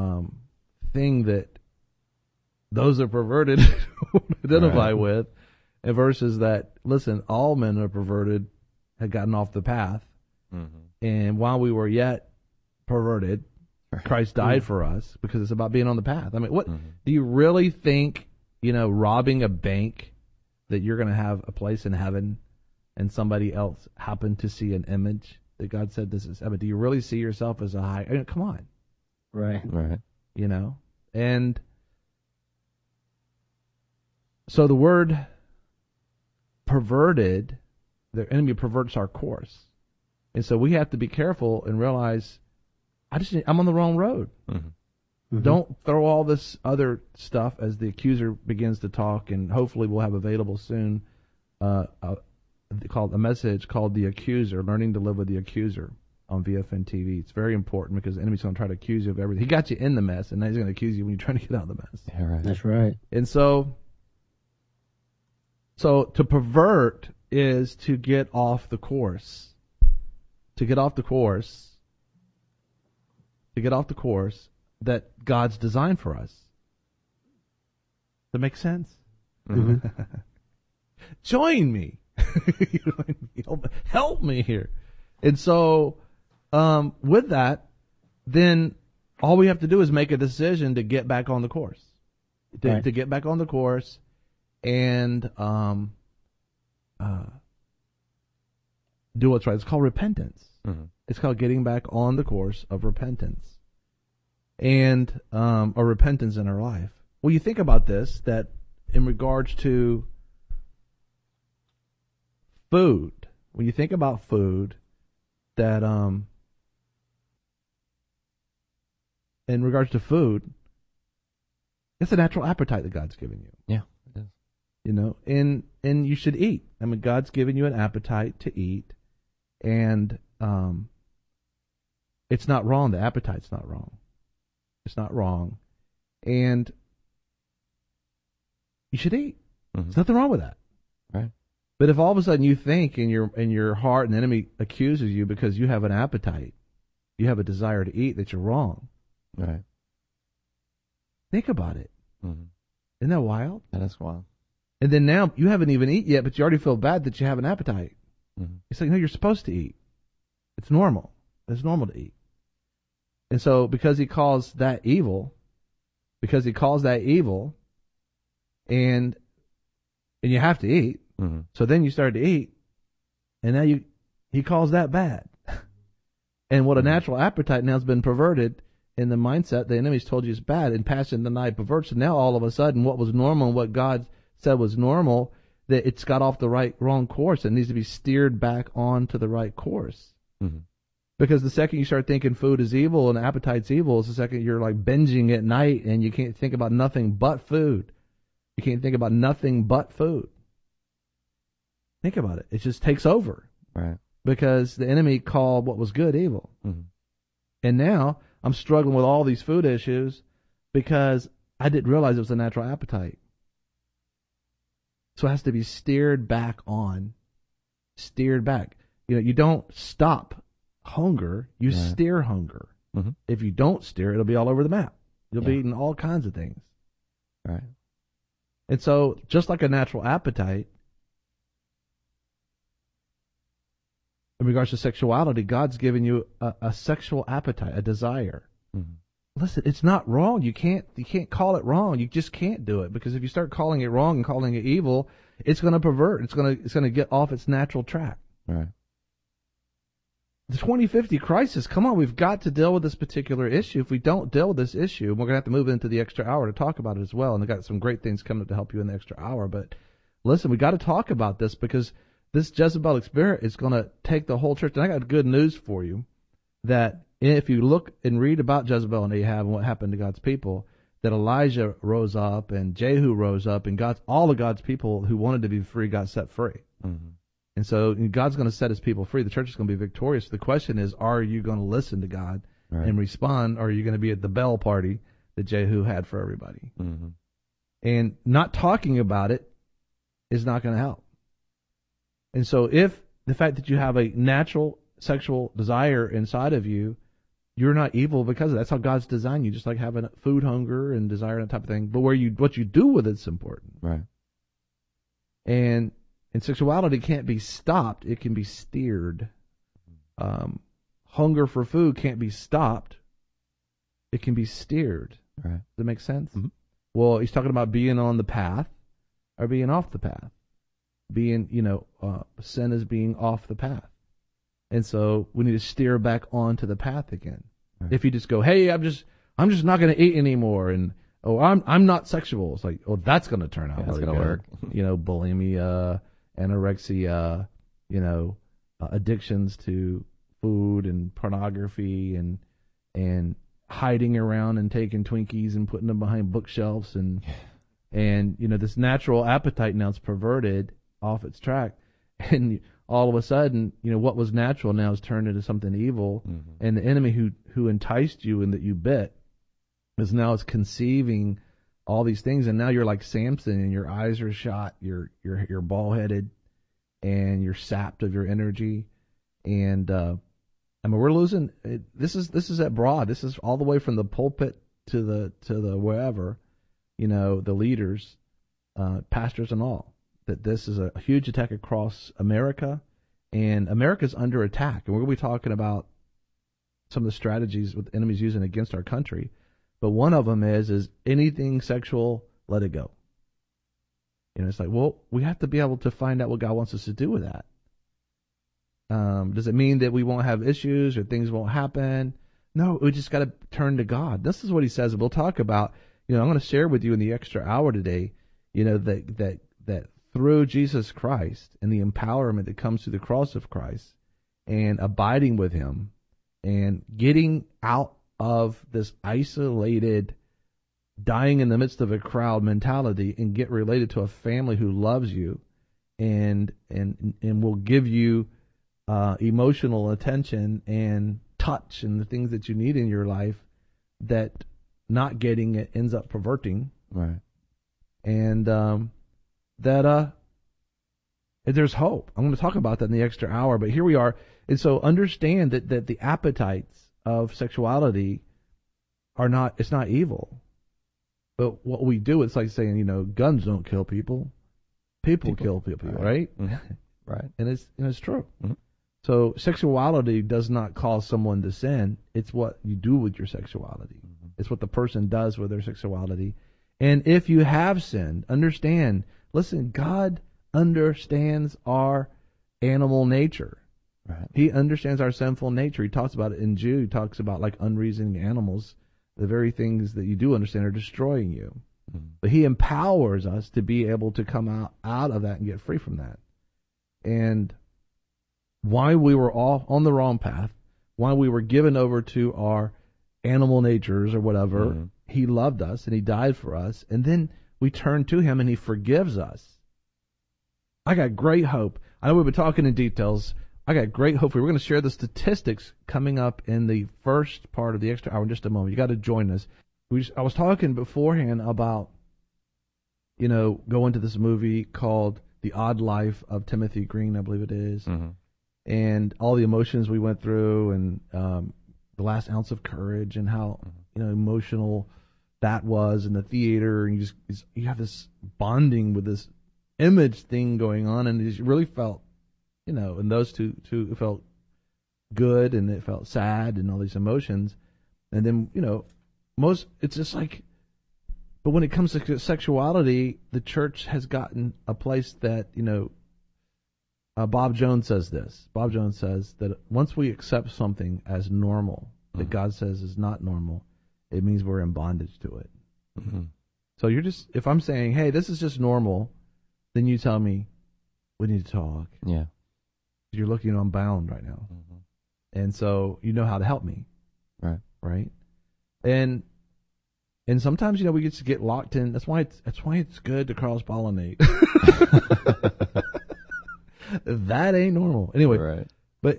thing that those that are perverted identify with, And versus that, listen, all men are perverted, had gotten off the path. And while we were yet perverted, Christ died for us because it's about being on the path. I mean, what do you really think, robbing a bank, that you're going to have a place in heaven and somebody else happened to see an image that God said this is heaven? Do you really see yourself as a high? I mean, come on. Right. And so the word perverted, the enemy perverts our course. And so we have to be careful and realize, I'm on the wrong road. Don't throw all this other stuff as the accuser begins to talk, and hopefully we'll have available soon called a message called The Accuser, Learning to Live with the Accuser on VFN TV. It's very important because the enemy's going to try to accuse you of everything. He got you in the mess, and now he's going to accuse you when you're trying to get out of the mess. Yeah, right. That's right. And so to pervert is to get off the course. To get off the course that God's designed for us. Does that make sense? Join me. Help me here. And so, with that, then all we have to do is make a decision to get back on the course. To get back on the course and do what's right. It's called repentance. It's called getting back on the course of repentance. And a repentance in our life. Well, you think about this, that in regards to food, when you think about food, that in regards to food, it's a natural appetite that God's given you. Yeah, it is. And you should eat. I mean, God's given you an appetite to eat, and it's not wrong. The appetite's not wrong. It's not wrong, and you should eat. There's nothing wrong with that. Right. But if all of a sudden you think in your heart, and the enemy accuses you because you have an appetite, you have a desire to eat, that you're wrong. Right. Think about it. Isn't that wild? That is wild. And then now you haven't even eaten yet, but you already feel bad that you have an appetite. It's like, no, you're supposed to eat. It's normal. It's normal to eat. And so because he calls that evil, and you have to eat, so then you start to eat, and now he calls that bad. And what a natural appetite now has been perverted in the mindset the enemy's told you is bad, and passion denied perverts. And now all of a sudden what was normal and what God said was normal, that it's got off the wrong course. It needs to be steered back onto the right course. Because the second you start thinking food is evil and appetite's evil is the second you're like binging at night and you can't think about nothing but food. You can't think about nothing but food. Think about it. It just takes over. Right. Because the enemy called what was good evil. And now I'm struggling with all these food issues because I didn't realize it was a natural appetite. So it has to be steered back on. Steered back. You don't stop hunger, you steer hunger. If you don't steer, it'll be all over the map. You'll be eating all kinds of things. Right. And so, just like a natural appetite, in regards to sexuality, God's given you a sexual appetite, a desire. Listen, it's not wrong. You can't call it wrong. You just can't do it, because if you start calling it wrong and calling it evil, it's going to pervert. It's going to get off its natural track. Right. The 2050 crisis, come on, we've got to deal with this particular issue. If we don't deal with this issue, we're going to have to move into the extra hour to talk about it as well. And I've got some great things coming up to help you in the extra hour. But listen, we got to talk about this, because this Jezebelic spirit is going to take the whole church. And I got good news for you, that if you look and read about Jezebel and Ahab and what happened to God's people, that Elijah rose up and Jehu rose up, and all of God's people who wanted to be free got set free. And so God's going to set his people free. The church is going to be victorious. The question is, are you going to listen to God and respond, or are you going to be at the bell party that Jehu had for everybody? And not talking about it is not going to help. And so if the fact that you have a natural sexual desire inside of you, you're not evil because of that. That's how God's designed you, just like having food hunger and desire and that type of thing. But what you do with it's important. Right. And sexuality can't be stopped. It can be steered. Hunger for food can't be stopped. It can be steered. Right. Does that make sense? Mm-hmm. Well, he's talking about being on the path or being off the path. Being, sin is being off the path. And so we need to steer back onto the path again. Right. If you just go, hey, I'm just not going to eat anymore, and I'm not sexual. It's like, that's going to turn out. That's going to work. Bulimia, anorexia, addictions to food and pornography and hiding around and taking Twinkies and putting them behind bookshelves and this natural appetite now is perverted off its track, and all of a sudden, what was natural now is turned into something evil, and the enemy who enticed you and that you bit is conceiving all these things, and now you're like Samson, and your eyes are shot, you're bald-headed, and you're sapped of your energy, and we're losing. This is at broad. This is all the way from the pulpit to the wherever, the leaders, pastors and all. That this is a huge attack across America, and America's under attack. And we're going to be talking about some of the strategies with enemies using against our country. But one of them is anything sexual, let it go. It's like, well, we have to be able to find out what God wants us to do with that. Does it mean that we won't have issues or things won't happen? No, we just got to turn to God. This is what he says. We'll talk about, I'm going to share with you in the extra hour today, that through Jesus Christ and the empowerment that comes through the cross of Christ and abiding with him and getting out of this isolated, dying in the midst of a crowd mentality and get related to a family who loves you and will give you emotional attention and touch and the things that you need in your life, that not getting it ends up perverting. Right. And there's hope. I'm going to talk about that in the extra hour, but here we are. And so understand that the appetites of sexuality it's not evil. But what we do, it's like saying, guns don't kill people. People kill people, right? Mm-hmm. Right. And it's true. Mm-hmm. So sexuality does not cause someone to sin. It's what you do with your sexuality. Mm-hmm. It's what the person does with their sexuality. And if you have sinned, understand, listen, God understands our animal nature. Right. He understands our sinful nature. He talks about it in Jude. He talks about like unreasoning animals. The very things that you do understand are destroying you. Mm-hmm. But he empowers us to be able to come out of that and get free from that. And why we were all on the wrong path, why we were given over to our animal natures or whatever, mm-hmm. He loved us and he died for us. And then we turn to him and he forgives us. I got great hope. I know we've been talking in details. I got great hope. We're going to share the statistics coming up in the first part of the extra hour in just a moment. You got to join us. I was talking beforehand about, going to this movie called The Odd Life of Timothy Green, I believe it is. Mm-hmm. And all the emotions we went through and The Last Ounce of Courage and how, emotional that was in the theater. And you have this bonding with this image thing going on, and it really felt, and those two it felt good and it felt sad and all these emotions. And then, it's just like, but when it comes to sexuality, the church has gotten a place that, Bob Jones says this. Bob Jones says that once we accept something as normal, mm-hmm. that God says is not normal, it means we're in bondage to it. Mm-hmm. So if I'm saying, hey, this is just normal, then you tell me, we need to talk. Yeah. You're looking, I'm bound right now. Mm-hmm. And so you know how to help me. Right. Right? And sometimes, we get locked in. That's why it's good to cross-pollinate. That ain't normal. Anyway, right. But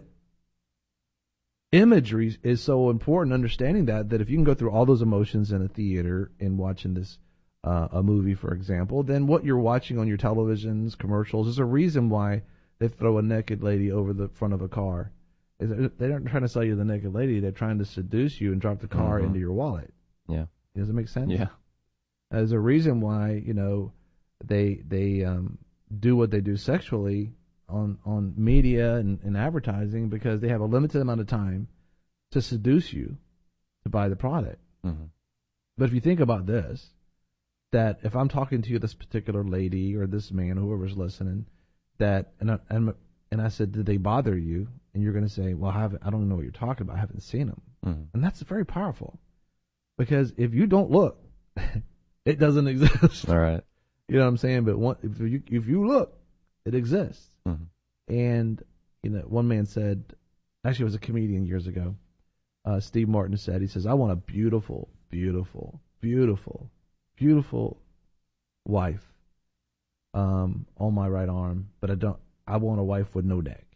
imagery is so important, understanding that if you can go through all those emotions in a theater and watching this, a movie, for example, then what you're watching on your televisions, commercials, is a reason why they throw a naked lady over the front of a car. They aren't trying to sell you the naked lady. They're trying to seduce you and drop the car mm-hmm. into your wallet. Yeah. Does it make sense? Yeah. There's a reason why, they do what they do sexually on media and advertising because they have a limited amount of time to seduce you to buy the product. Mm-hmm. But if you think about this, that if I'm talking to you, this particular lady or this man, whoever's listening, that and I said, did they bother you? And you're going to say, well, I don't know what you're talking about. I haven't seen them. Mm-hmm. And that's very powerful because if you don't look, it doesn't exist. All right. You know what I'm saying? But if you look, it exists. Mm-hmm. And one man said, actually, it was a comedian years ago. Steve Martin said, he says, I want a beautiful, beautiful, beautiful, beautiful wife on my right arm, but I want a wife with no neck.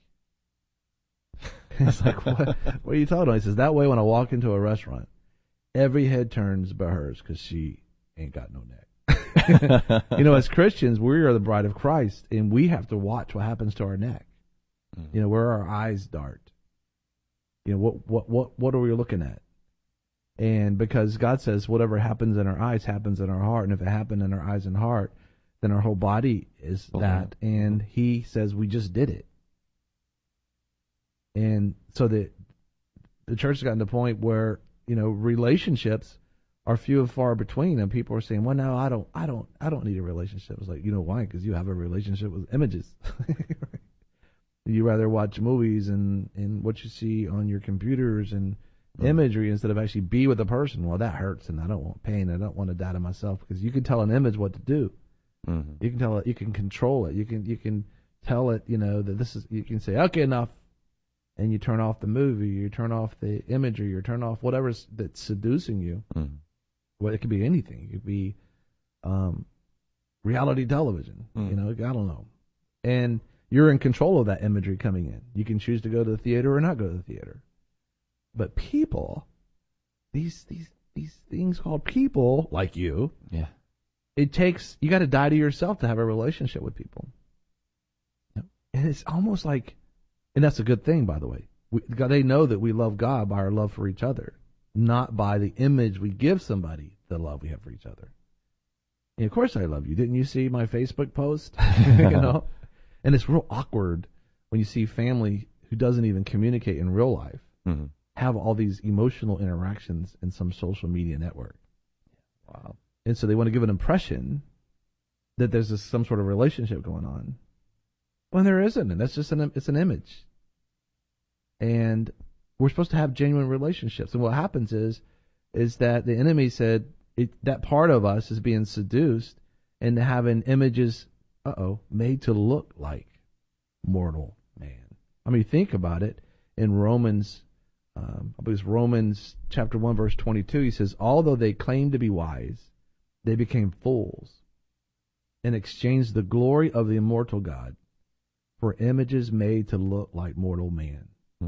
It's like, what are you talking about? He says, that way when I walk into a restaurant, every head turns but hers because she ain't got no neck. As Christians, we are the bride of Christ, and we have to watch what happens to our neck. Mm-hmm. Where our eyes dart. What are we looking at? And because God says whatever happens in our eyes happens in our heart, and if it happened in our eyes and heart, then our whole body is that. And He says we just did it. And so the church has gotten to the point where relationships are few and far between, and people are saying, "Well, no, I don't need a relationship." It's like, why? Because you have a relationship with images. You rather watch movies and what you see on your computers and imagery instead of actually be with a person. Well, that hurts, and I don't want pain. I don't want to die to myself because you can tell an image what to do. Mm-hmm. You can tell it. You can control it. You can tell it. That this is. You can say, okay, enough, and you turn off the movie. You turn off the imagery. You turn off whatever's that's seducing you. Mm-hmm. Well, it could be anything. It could be reality television. Mm-hmm. I don't know, and you're in control of that imagery coming in. You can choose to go to the theater or not go to the theater. But people, these things called people like you, yeah, you got to die to yourself to have a relationship with people. And it's almost like, and that's a good thing, by the way. They know that we love God by our love for each other, not by the image we give somebody, the love we have for each other. And of course I love you. Didn't you see my Facebook post? And it's real awkward when you see family who doesn't even communicate in real life mm-hmm. have all these emotional interactions in some social media network. Wow. And so they want to give an impression that there's some sort of relationship going on when there isn't. And that's just it's an image. And we're supposed to have genuine relationships. And what happens is that the enemy said that part of us is being seduced into having images made to look like mortal man. I mean, think about it. In Romans, I believe it's Romans chapter 1, verse 22, he says, although they claimed to be wise, they became fools and exchanged the glory of the immortal God for images made to look like mortal man.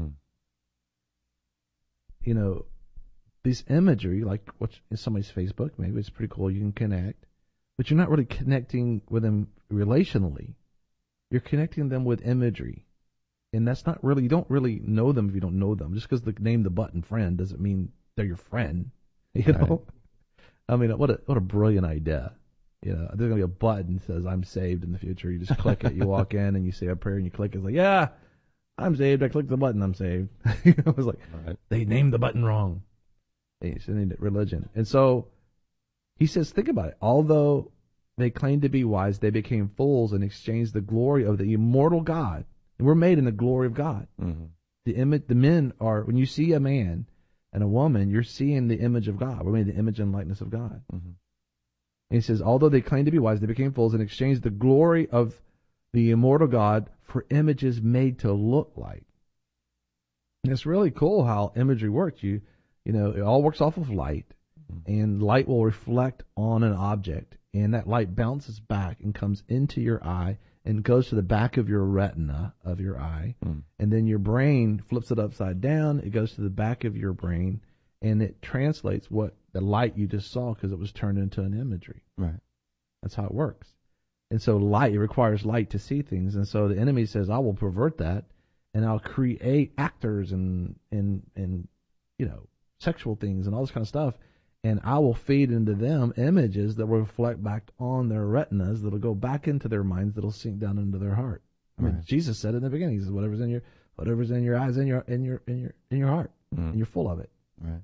This imagery, like what's in somebody's Facebook, maybe it's pretty cool, you can connect, but you're not really connecting with them relationally. You're connecting them with imagery. And that's not really, you don't really know them if you don't know them. Just because they name the button friend doesn't mean they're your friend. You know? I mean, what a brilliant idea. There's going to be a button that says, I'm saved in the future. You just click it, you walk in and you say a prayer and you click it. It's like, yeah, I'm saved. I clicked the button, I'm saved. It was like, They named the button wrong. It's religion. And so he says, think about it. Although they claimed to be wise, they became fools and exchanged the glory of the immortal God. And we're made in the glory of God. Mm-hmm. The men are, when you see a man and a woman, you're seeing the image of God. We're made in the image and likeness of God. Mm-hmm. And he says, although they claimed to be wise, they became fools and exchanged the glory of the immortal God for images made to look like. And it's really cool how imagery works. It all works off of light, and light will reflect on an object, and that light bounces back and comes into your eye and goes to the back of your retina of your eye, and then your brain flips it upside down. It goes to the back of your brain, and it translates what the light you just saw because it was turned into an imagery. Right. That's how it works. And so it requires light to see things, and so the enemy says, I will pervert that, and I'll create actors and sexual things and all this kind of stuff. and I will feed into them images that will reflect back on their retinas, that'll go back into their minds, that'll sink down into their heart. I mean, Jesus said in the beginning, he says, whatever's in your eyes, in your heart, and you're full of it. Right.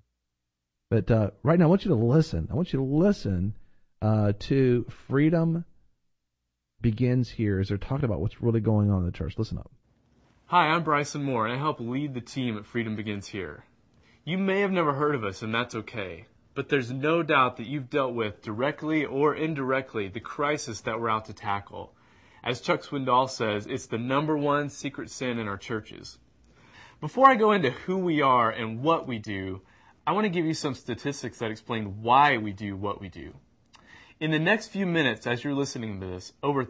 But right now, I want you to listen. I want you to listen to Freedom Begins Here as they're talking about what's really going on in the church. Listen up. Hi, I'm Bryson Moore, and I help lead the team at Freedom Begins Here. You may have never heard of us, and that's okay. But there's no doubt that you've dealt with, directly or indirectly, the crisis that we're out to tackle. As Chuck Swindoll says, it's the #1 secret sin in our churches. Before I go into who we are and what we do, I want to give you some statistics that explain why we do what we do. In the next few minutes, as you're listening to this, over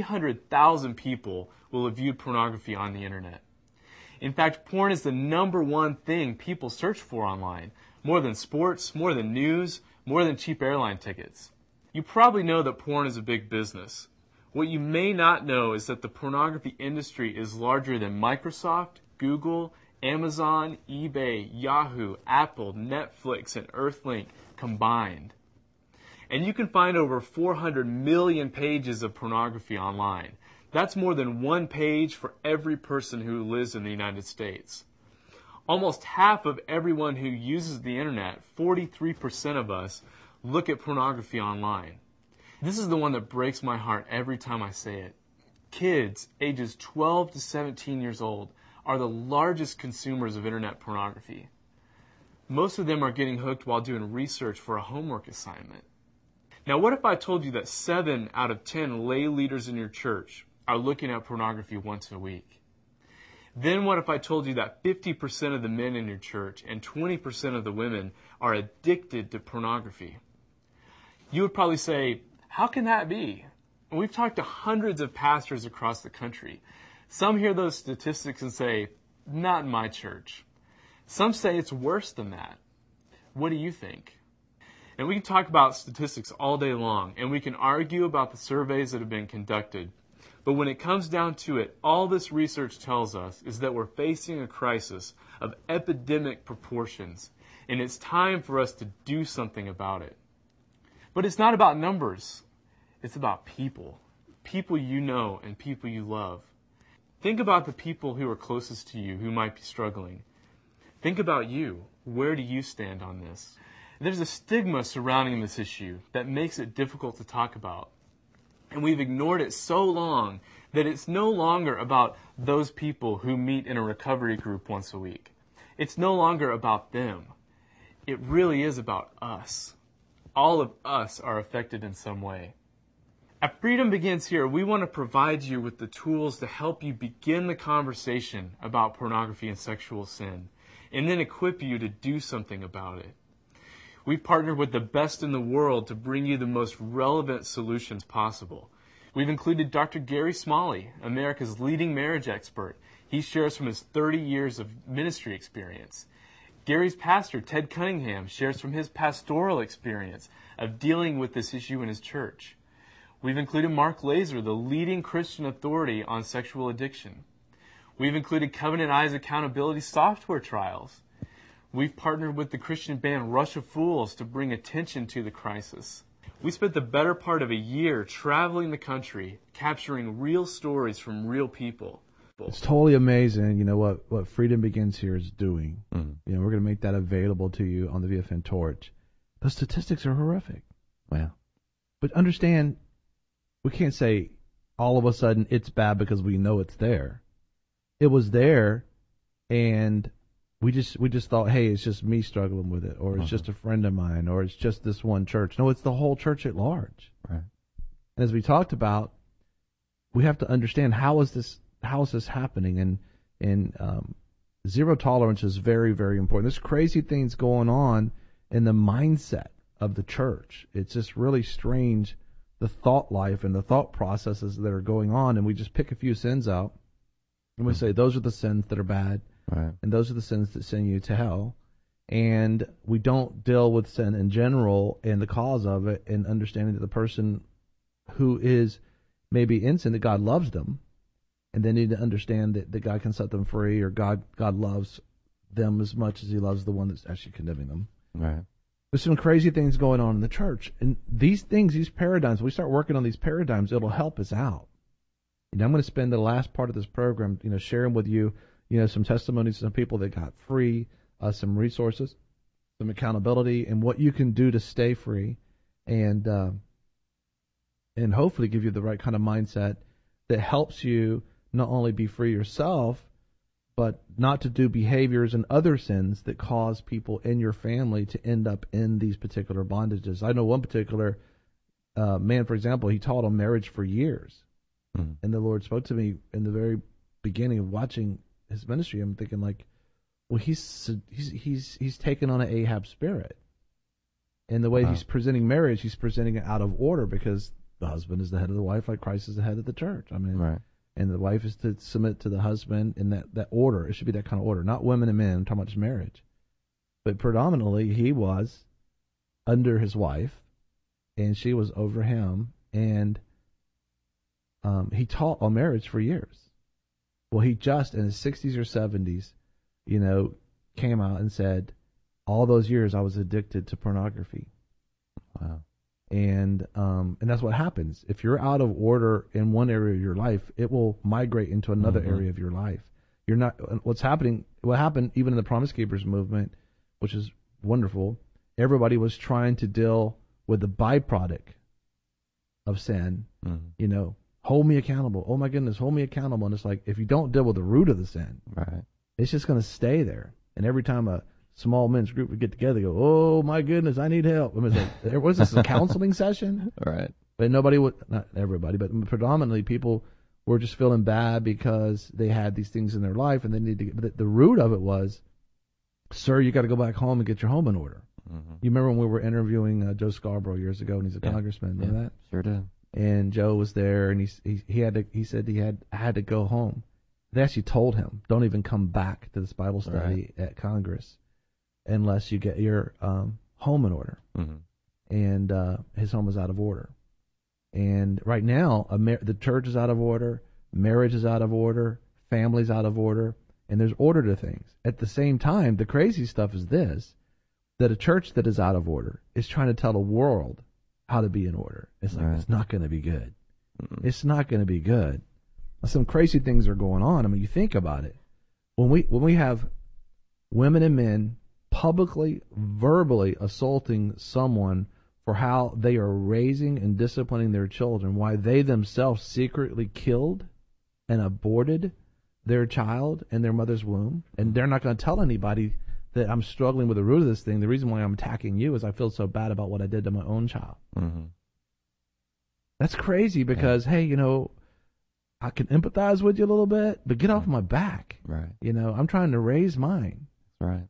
300,000 people will have viewed pornography on the internet. In fact, porn is the #1 thing people search for online, more than sports, more than news, more than cheap airline tickets. You probably know that porn is a big business. What you may not know is that the pornography industry is larger than Microsoft, Google, Amazon, eBay, Yahoo, Apple, Netflix, and Earthlink combined. And you can find over 400 million pages of pornography online. That's more than 1 page for every person who lives in the United States. Almost half of everyone who uses the internet, 43% of us, look at pornography online. This is the one that breaks my heart every time I say it. Kids ages 12 to 17 years old are the largest consumers of internet pornography. Most of them are getting hooked while doing research for a homework assignment. Now, what if I told you that 7 out of 10 lay leaders in your church are looking at pornography once a week? Then what if I told you that 50% of the men in your church and 20% of the women are addicted to pornography? You would probably say, how can that be? And we've talked to hundreds of pastors across the country. Some hear those statistics and say, not in my church. Some say it's worse than that. What do you think? And we can talk about statistics all day long, and we can argue about the surveys that have been conducted. But when it comes down to it, all this research tells us is that we're facing a crisis of epidemic proportions, and it's time for us to do something about it. But it's not about numbers. It's about people. People you know and people you love. Think about the people who are closest to you who might be struggling. Think about you. Where do you stand on this? There's a stigma surrounding this issue that makes it difficult to talk about. And we've ignored it so long that it's no longer about those people who meet in a recovery group once a week. It's no longer about them. It really is about us. All of us are affected in some way. At Freedom Begins Here, we want to provide you with the tools to help you begin the conversation about pornography and sexual sin, and then equip you to do something about it. We've partnered with the best in the world to bring you the most relevant solutions possible. We've included Dr. Gary Smalley, America's leading marriage expert. He shares from his 30 years of ministry experience. Gary's pastor, Ted Cunningham, shares from his pastoral experience of dealing with this issue in his church. We've included Mark Laser, the leading Christian authority on sexual addiction. We've included Covenant Eyes Accountability software trials. We've partnered with the Christian band Rush of Fools to bring attention to the crisis. We spent the better part of a year traveling the country, capturing real stories from real people. It's totally amazing, you know, what Freedom Begins Here is doing. Mm-hmm. You know, we're going to make that available to you on the VFN Torch. The statistics are horrific. Wow. But understand, we can't say all of a sudden it's bad because we know it's there. It was there, and we just thought, hey, it's just me struggling with it, or it's just a friend of mine, or it's just this one church. No, it's the whole church at large. Right. And as we talked about, we have to understand how is this happening, and zero tolerance is very, very important. There's crazy things going on in the mindset of the church. It's just really strange, the thought life and the thought processes that are going on, and we just pick a few sins out, and we say those are the sins that are bad. Right. And those are the sins that send you to hell. And we don't deal with sin in general and the cause of it, and understanding that the person who is maybe in sin, that God loves them, and they need to understand that God can set them free, or God loves them as much as he loves the one that's actually condemning them. Right. There's some crazy things going on in the church. And these things, these paradigms, we start working on these paradigms, it'll help us out. And I'm going to spend the last part of this program, sharing with you, some testimonies of some people that got free, some resources, some accountability, and what you can do to stay free, and hopefully give you the right kind of mindset that helps you not only be free yourself, but not to do behaviors and other sins that cause people in your family to end up in these particular bondages. I know one particular man, for example, he taught on marriage for years. Mm-hmm. And the Lord spoke to me in the very beginning of watching his ministry. I'm thinking well, he's taken on an Ahab spirit. And the way he's presenting marriage, he's presenting it out of order, because the husband is the head of the wife like Christ is the head of the church. I mean, right. And the wife is to submit to the husband in that order. It should be that kind of order, not women and men. I'm talking about just marriage. But predominantly, he was under his wife, and she was over him, and he taught on marriage for years. Well, he just, in his 60s or 70s, came out and said, all those years I was addicted to pornography. Wow. And that's what happens. If you're out of order in one area of your life, it will migrate into another area of your life. You're not. What happened even in the Promise Keepers movement, which is wonderful. Everybody was trying to deal with the byproduct of sin. Mm-hmm. Hold me accountable. Oh my goodness, hold me accountable. And it's like, if you don't deal with the root of the sin, right, it's just going to stay there. And every time a small men's group would get together, go, oh my goodness, I need help. I mean, it's like, was this a counseling session? Right. But nobody would, not everybody, but predominantly people were just feeling bad because they had these things in their life, and they need to get, but the root of it was, sir, you got to go back home and get your home in order. Mm-hmm. You remember when we were interviewing Joe Scarborough years ago, and he's a congressman, remember that? Sure did. And Joe was there, and he said he had to go home. They actually told him, don't even come back to this Bible study at Congress unless you get your home in order. Mm-hmm. And his home is out of order. And right now, the church is out of order, marriage is out of order, family's out of order, and there's order to things. At the same time, the crazy stuff is this, that a church that is out of order is trying to tell the world how to be in order. It's like, it's not going to be good. Mm-hmm. It's not going to be good. Some crazy things are going on. I mean, you think about it. When we have women and men publicly, verbally assaulting someone for how they are raising and disciplining their children, why they themselves secretly killed and aborted their child in their mother's womb, and they're not going to tell anybody that I'm struggling with the root of this thing. The reason why I'm attacking you is I feel so bad about what I did to my own child. Mm-hmm. That's crazy because, hey, I can empathize with you a little bit, but get off my back. Right. I'm trying to raise mine. Right.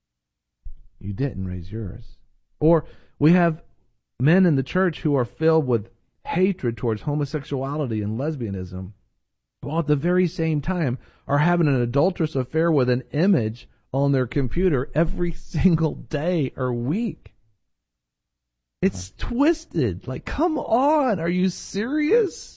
You didn't raise yours. Or we have men in the church who are filled with hatred towards homosexuality and lesbianism, while at the very same time are having an adulterous affair with an image on their computer every single day or week. It's twisted. Like, come on. Are you serious?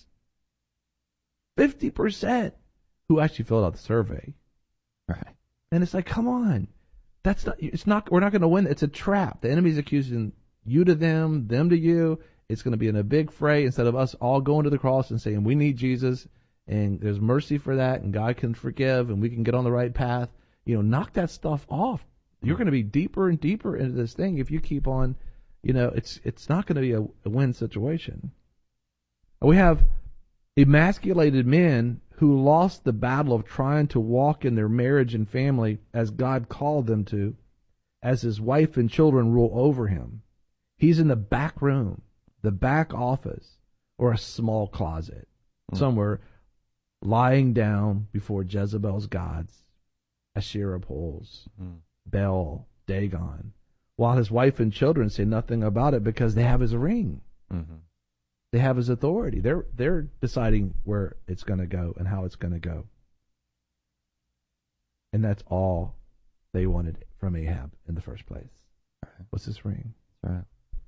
50% who actually filled out the survey. Right. And it's like, come on. We're not going to win. It's a trap. The enemy's accusing you to them to you. It's going to be in a big fray instead of us all going to the cross and saying, we need Jesus and there's mercy for that and God can forgive and we can get on the right path. Knock that stuff off. You're going to be deeper and deeper into this thing if you keep on, it's not going to be a win situation. We have emasculated men who lost the battle of trying to walk in their marriage and family as God called them to, as his wife and children rule over him. He's in the back room, the back office, or a small closet, somewhere lying down before Jezebel's gods, Asherah poles, Baal, Dagon, while his wife and children say nothing about it because they have his ring. Mm-hmm. They have his authority. They're deciding where it's going to go and how it's going to go. And that's all they wanted from Ahab in the first place. Right. What's his ring? Right.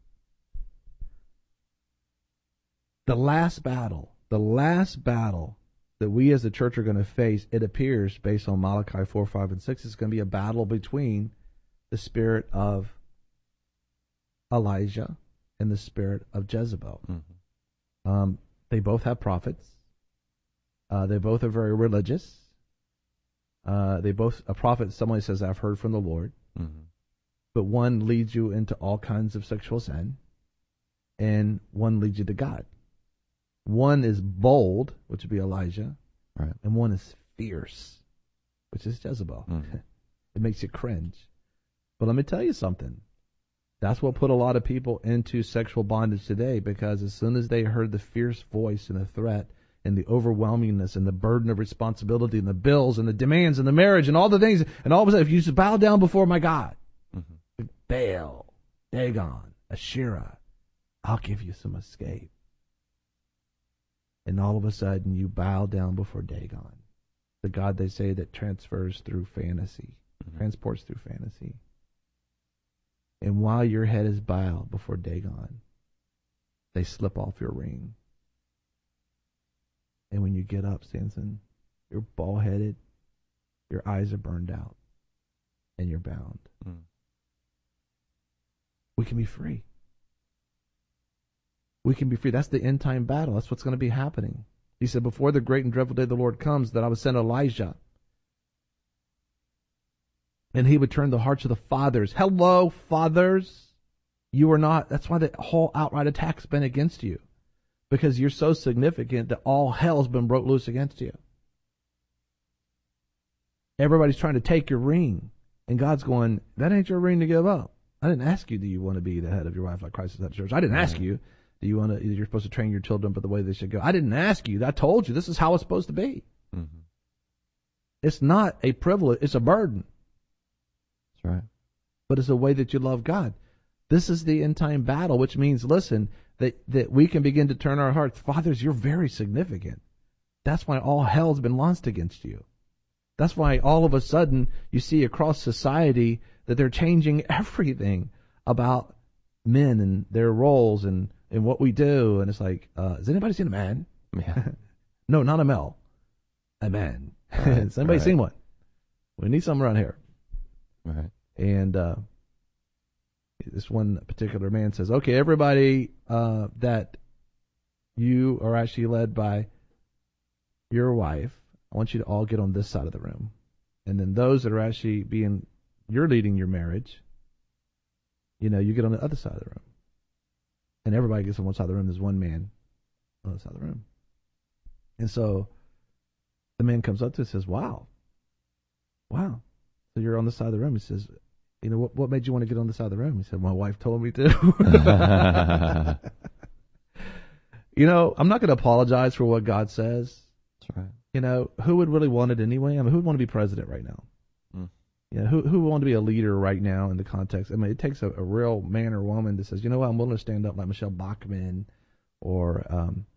The last battle that we as the church are going to face, it appears, based on Malachi 4, 5, and 6, is going to be a battle between the spirit of Elijah and the spirit of Jezebel. Mm-hmm. They both have prophets. They both are very religious. A prophet, somebody says, I've heard from the Lord. Mm-hmm. But one leads you into all kinds of sexual sin, and one leads you to God. One is bold, which would be Elijah, right, and one is fierce, which is Jezebel. Mm-hmm. It makes you cringe. But let me tell you something. That's what put a lot of people into sexual bondage today, because as soon as they heard the fierce voice and the threat and the overwhelmingness and the burden of responsibility and the bills and the demands and the marriage and all the things, and all of a sudden, if you just bow down before my God, mm-hmm. Baal, Dagon, Asherah, I'll give you some escape. And all of a sudden, you bow down before Dagon, the God they say that transfers through fantasy, mm-hmm. transports through fantasy. And while your head is bowed before Dagon, they slip off your ring. And when you get up, Samson, you're bald-headed, your eyes are burned out, and you're bound. Mm. We can be free. We can be free. That's the end-time battle. That's what's going to be happening. He said, before the great and dreadful day of the Lord comes, that I would send Elijah. And he would turn the hearts of the fathers. Hello, fathers. You are not. That's why the whole outright attack's been against you. Because you're so significant that all hell's been broke loose against you. Everybody's trying to take your ring. And God's going, that ain't your ring to give up. I didn't ask you, do you want to be the head of your wife like Christ is at the church? I didn't ask you, do you want to, you're supposed to train your children but the way they should go. I didn't ask you. I told you this is how it's supposed to be. Mm-hmm. It's not a privilege. It's a burden. That's right. But it's a way that you love God. This is the end time battle, which means, listen, that we can begin to turn our hearts. Fathers, you're very significant. That's why all hell's been launched against you. That's why all of a sudden you see across society that they're changing everything about men and their roles and what we do. And it's like, has anybody seen a man? Yeah. No, not a male. A man. Right, Has anybody right. seen one? We need some around here. Right. And this one particular man says, okay, everybody that you are actually led by your wife, I want you to all get on this side of the room. And then those that are actually you're leading your marriage, you get on the other side of the room. And everybody gets on one side of the room. There's one man on the other side of the room. And so the man comes up to us and says, wow. So you're on the side of the room. He says, what made you want to get on the side of the room? He said, my wife told me to. I'm not going to apologize for what God says. That's right. Who would really want it anyway? I mean, who would want to be president right now? Mm. Who would want to be a leader right now in the context? I mean, it takes a real man or woman that says, you know what, I'm willing to stand up like Michelle Bachmann or,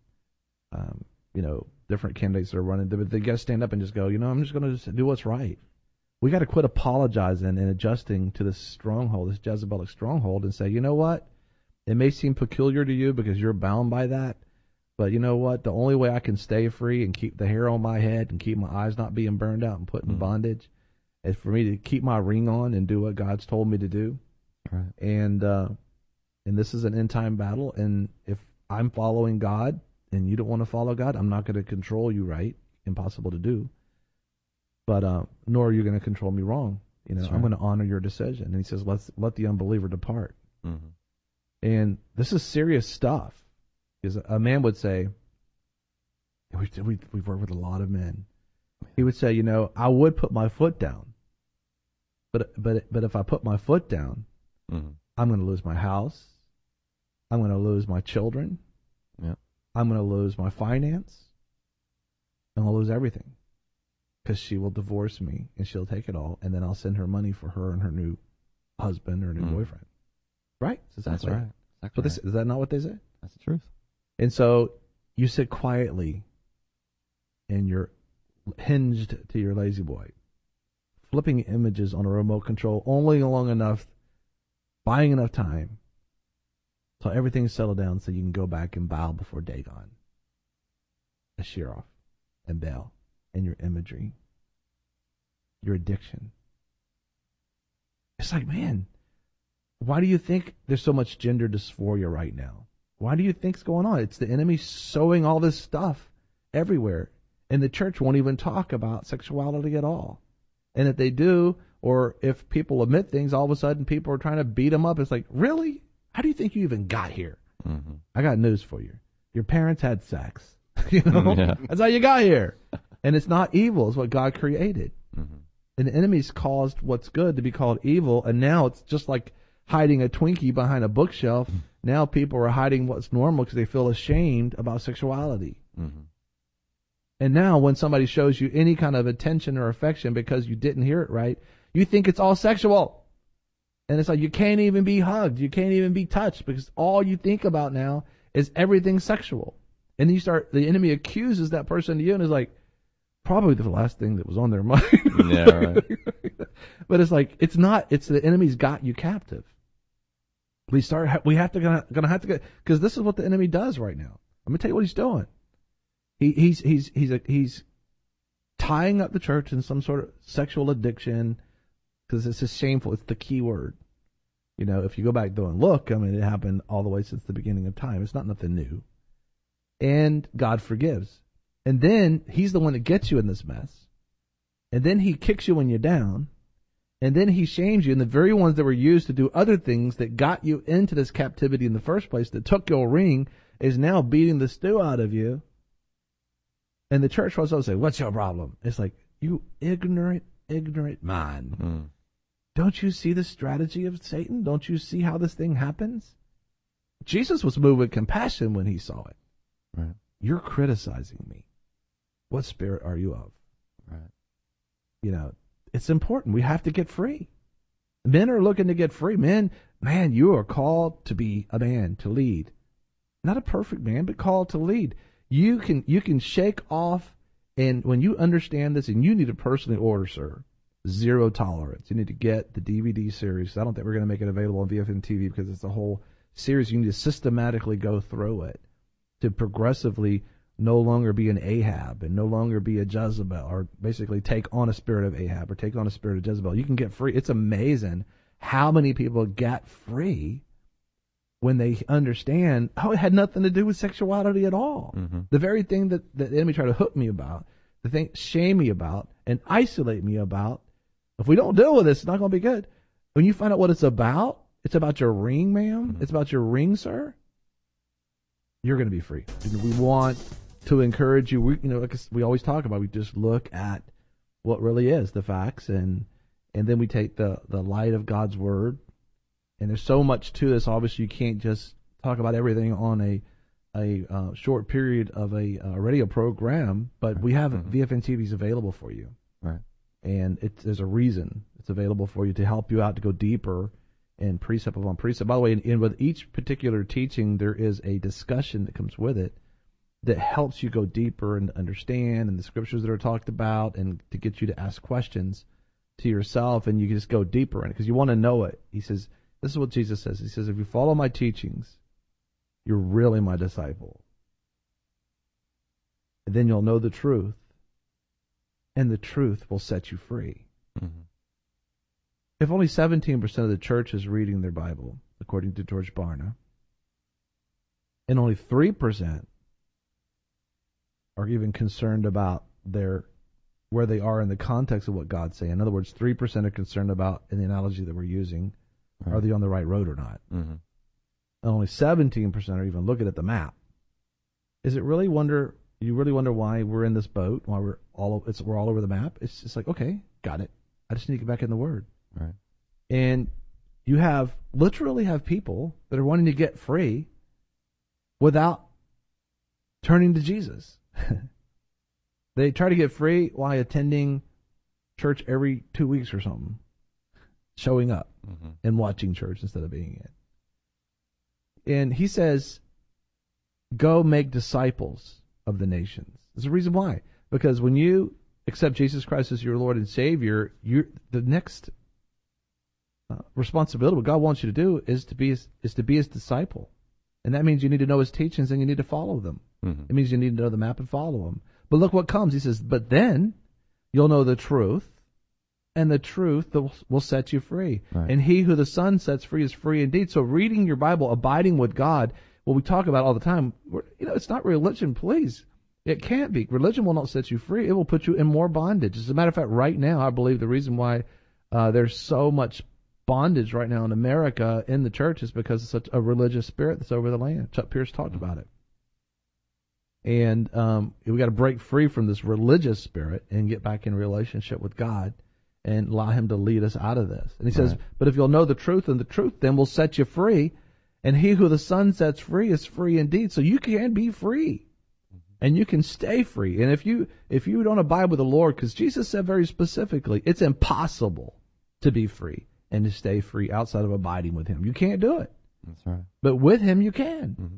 different candidates that are running. They got to stand up and just go, I'm just going to do what's right. We got to quit apologizing and adjusting to this stronghold, this Jezebelic stronghold, and say, you know what? It may seem peculiar to you because you're bound by that, but you know what? The only way I can stay free and keep the hair on my head and keep my eyes not being burned out and put in bondage is for me to keep my ring on and do what God's told me to do. Right. And this is an end time battle. And if I'm following God and you don't want to follow God, I'm not going to control you right. Impossible to do. But nor are you going to control me wrong. Right. I'm going to honor your decision. And he says, let the unbeliever depart. Mm-hmm. And this is serious stuff. Because a man would say, we've worked with a lot of men. He would say, I would put my foot down. But if I put my foot down, I'm going to lose my house. I'm going to lose my children. Yep. I'm going to lose my finance. I'm going to lose everything. Because she will divorce me and she'll take it all, and then I'll send her money for her and her new husband or new boyfriend. Right? That's right. Exactly. Is that not what they say? That's the truth. And so you sit quietly and you're hinged to your lazy boy, flipping images on a remote control only long enough, buying enough time till everything's settled down so you can go back and bow before Dagon, Asherah, and Baal. And your imagery, your addiction. It's like, man, why do you think there's so much gender dysphoria right now? Why do you think's going on? It's the enemy sowing all this stuff everywhere. And the church won't even talk about sexuality at all. And if they do, or if people admit things, all of a sudden people are trying to beat them up. It's like, really? How do you think you even got here? Mm-hmm. I got news for you. Your parents had sex. You know? Yeah. That's how you got here. And it's not evil. It's what God created. Mm-hmm. And the enemy's caused what's good to be called evil. And now it's just like hiding a Twinkie behind a bookshelf. Mm-hmm. Now people are hiding what's normal because they feel ashamed about sexuality. Mm-hmm. And now when somebody shows you any kind of attention or affection because you didn't hear it right, you think it's all sexual. And it's like you can't even be hugged. You can't even be touched because all you think about now is everything sexual. And the enemy accuses that person to you and is like, probably the last thing that was on their mind. Yeah, right. But it's like, it's not, it's the enemy's got you captive. We have to, gonna have to get, because this is what the enemy does right now. I'm going to tell you what he's doing. He's tying up the church in some sort of sexual addiction because it's just shameful. It's the key word. You know, if you go back though and look, I mean, it happened all the way since the beginning of time. It's not nothing new. And God forgives. And then he's the one that gets you in this mess. And then he kicks you when you're down. And then he shames you. And the very ones that were used to do other things that got you into this captivity in the first place, that took your ring, is now beating the stew out of you. And the church was also say, what's your problem? It's like, you ignorant man. Mm. Don't you see the strategy of Satan? Don't you see how this thing happens? Jesus was moved with compassion when he saw it. Right. You're criticizing me. What spirit are you of? Right. You know, it's important. We have to get free. Men are looking to get free. Man, you are called to be a man, to lead. Not a perfect man, but called to lead. You can shake off, and when you understand this, and you need to personally order, sir, Zero Tolerance. You need to get the DVD series. I don't think we're going to make it available on VFN TV because it's a whole series. You need to systematically go through it to progressively no longer be an Ahab and no longer be a Jezebel, or basically take on a spirit of Ahab or take on a spirit of Jezebel. You can get free. It's amazing how many people get free when they understand, it had nothing to do with sexuality at all. Mm-hmm. The very thing that the enemy tried to hook me about, the thing shame me about, and isolate me about, if we don't deal with this, it's not going to be good. When you find out what it's about your ring, ma'am, mm-hmm. It's about your ring, sir, you're going to be free. We want to encourage you. Like we always talk about, we just look at what really is, the facts, and then we take the light of God's word. And there's so much to this. Obviously, you can't just talk about everything on a short period of a radio program. But we have mm-hmm. VFN TVs available for you, right? And there's a reason it's available for you to help you out to go deeper and precept upon precept. By the way, in with each particular teaching, there is a discussion that comes with it that helps you go deeper and understand, and the scriptures that are talked about, and to get you to ask questions to yourself, and you can just go deeper in it because you want to know it. He says. This is what Jesus says. He says, if you follow my teachings, you're really my disciple. And then you'll know the truth, and the truth will set you free. Mm-hmm. If only 17% of the church is reading their Bible, according to George Barna, and only 3% are even concerned about where they are in the context of what God's saying. In other words, 3% are concerned about, in the analogy that we're using, right. Are they on the right road or not? Mm-hmm. And only 17% are even looking at the map. You really wonder why we're in this boat, why we're all over the map? It's just like, okay, got it. I just need to get back in the Word. Right. And you literally have people that are wanting to get free without turning to Jesus. They try to get free while attending church every 2 weeks or something. Showing up mm-hmm. and watching church instead of being it. And he says, go make disciples of the nations. There's a reason why. Because when you accept Jesus Christ as your Lord and Savior, the next responsibility, what God wants you to do, is to be His disciple. And that means you need to know His teachings and you need to follow them. Mm-hmm. It means you need to know the map and follow them. But look what comes. He says, but then you'll know the truth, and the truth will set you free. Right. And he who the Son sets free is free indeed. So reading your Bible, abiding with God, what we talk about all the time, it's not religion, please. It can't be. Religion will not set you free. It will put you in more bondage. As a matter of fact, right now, I believe the reason why there's so much bondage right now in America in the church is because of such a religious spirit that's over the land. Chuck Pierce talked about it. And we got to break free from this religious spirit and get back in relationship with God and allow him to lead us out of this. And he says, but if you'll know the truth, and the truth then will set you free, and he who the Son sets free is free indeed. So you can be free, and you can stay free. And if you don't abide with the Lord, because Jesus said very specifically, it's impossible to be free and to stay free outside of abiding with him. You can't do it. That's right. But with him, you can. Mm-hmm.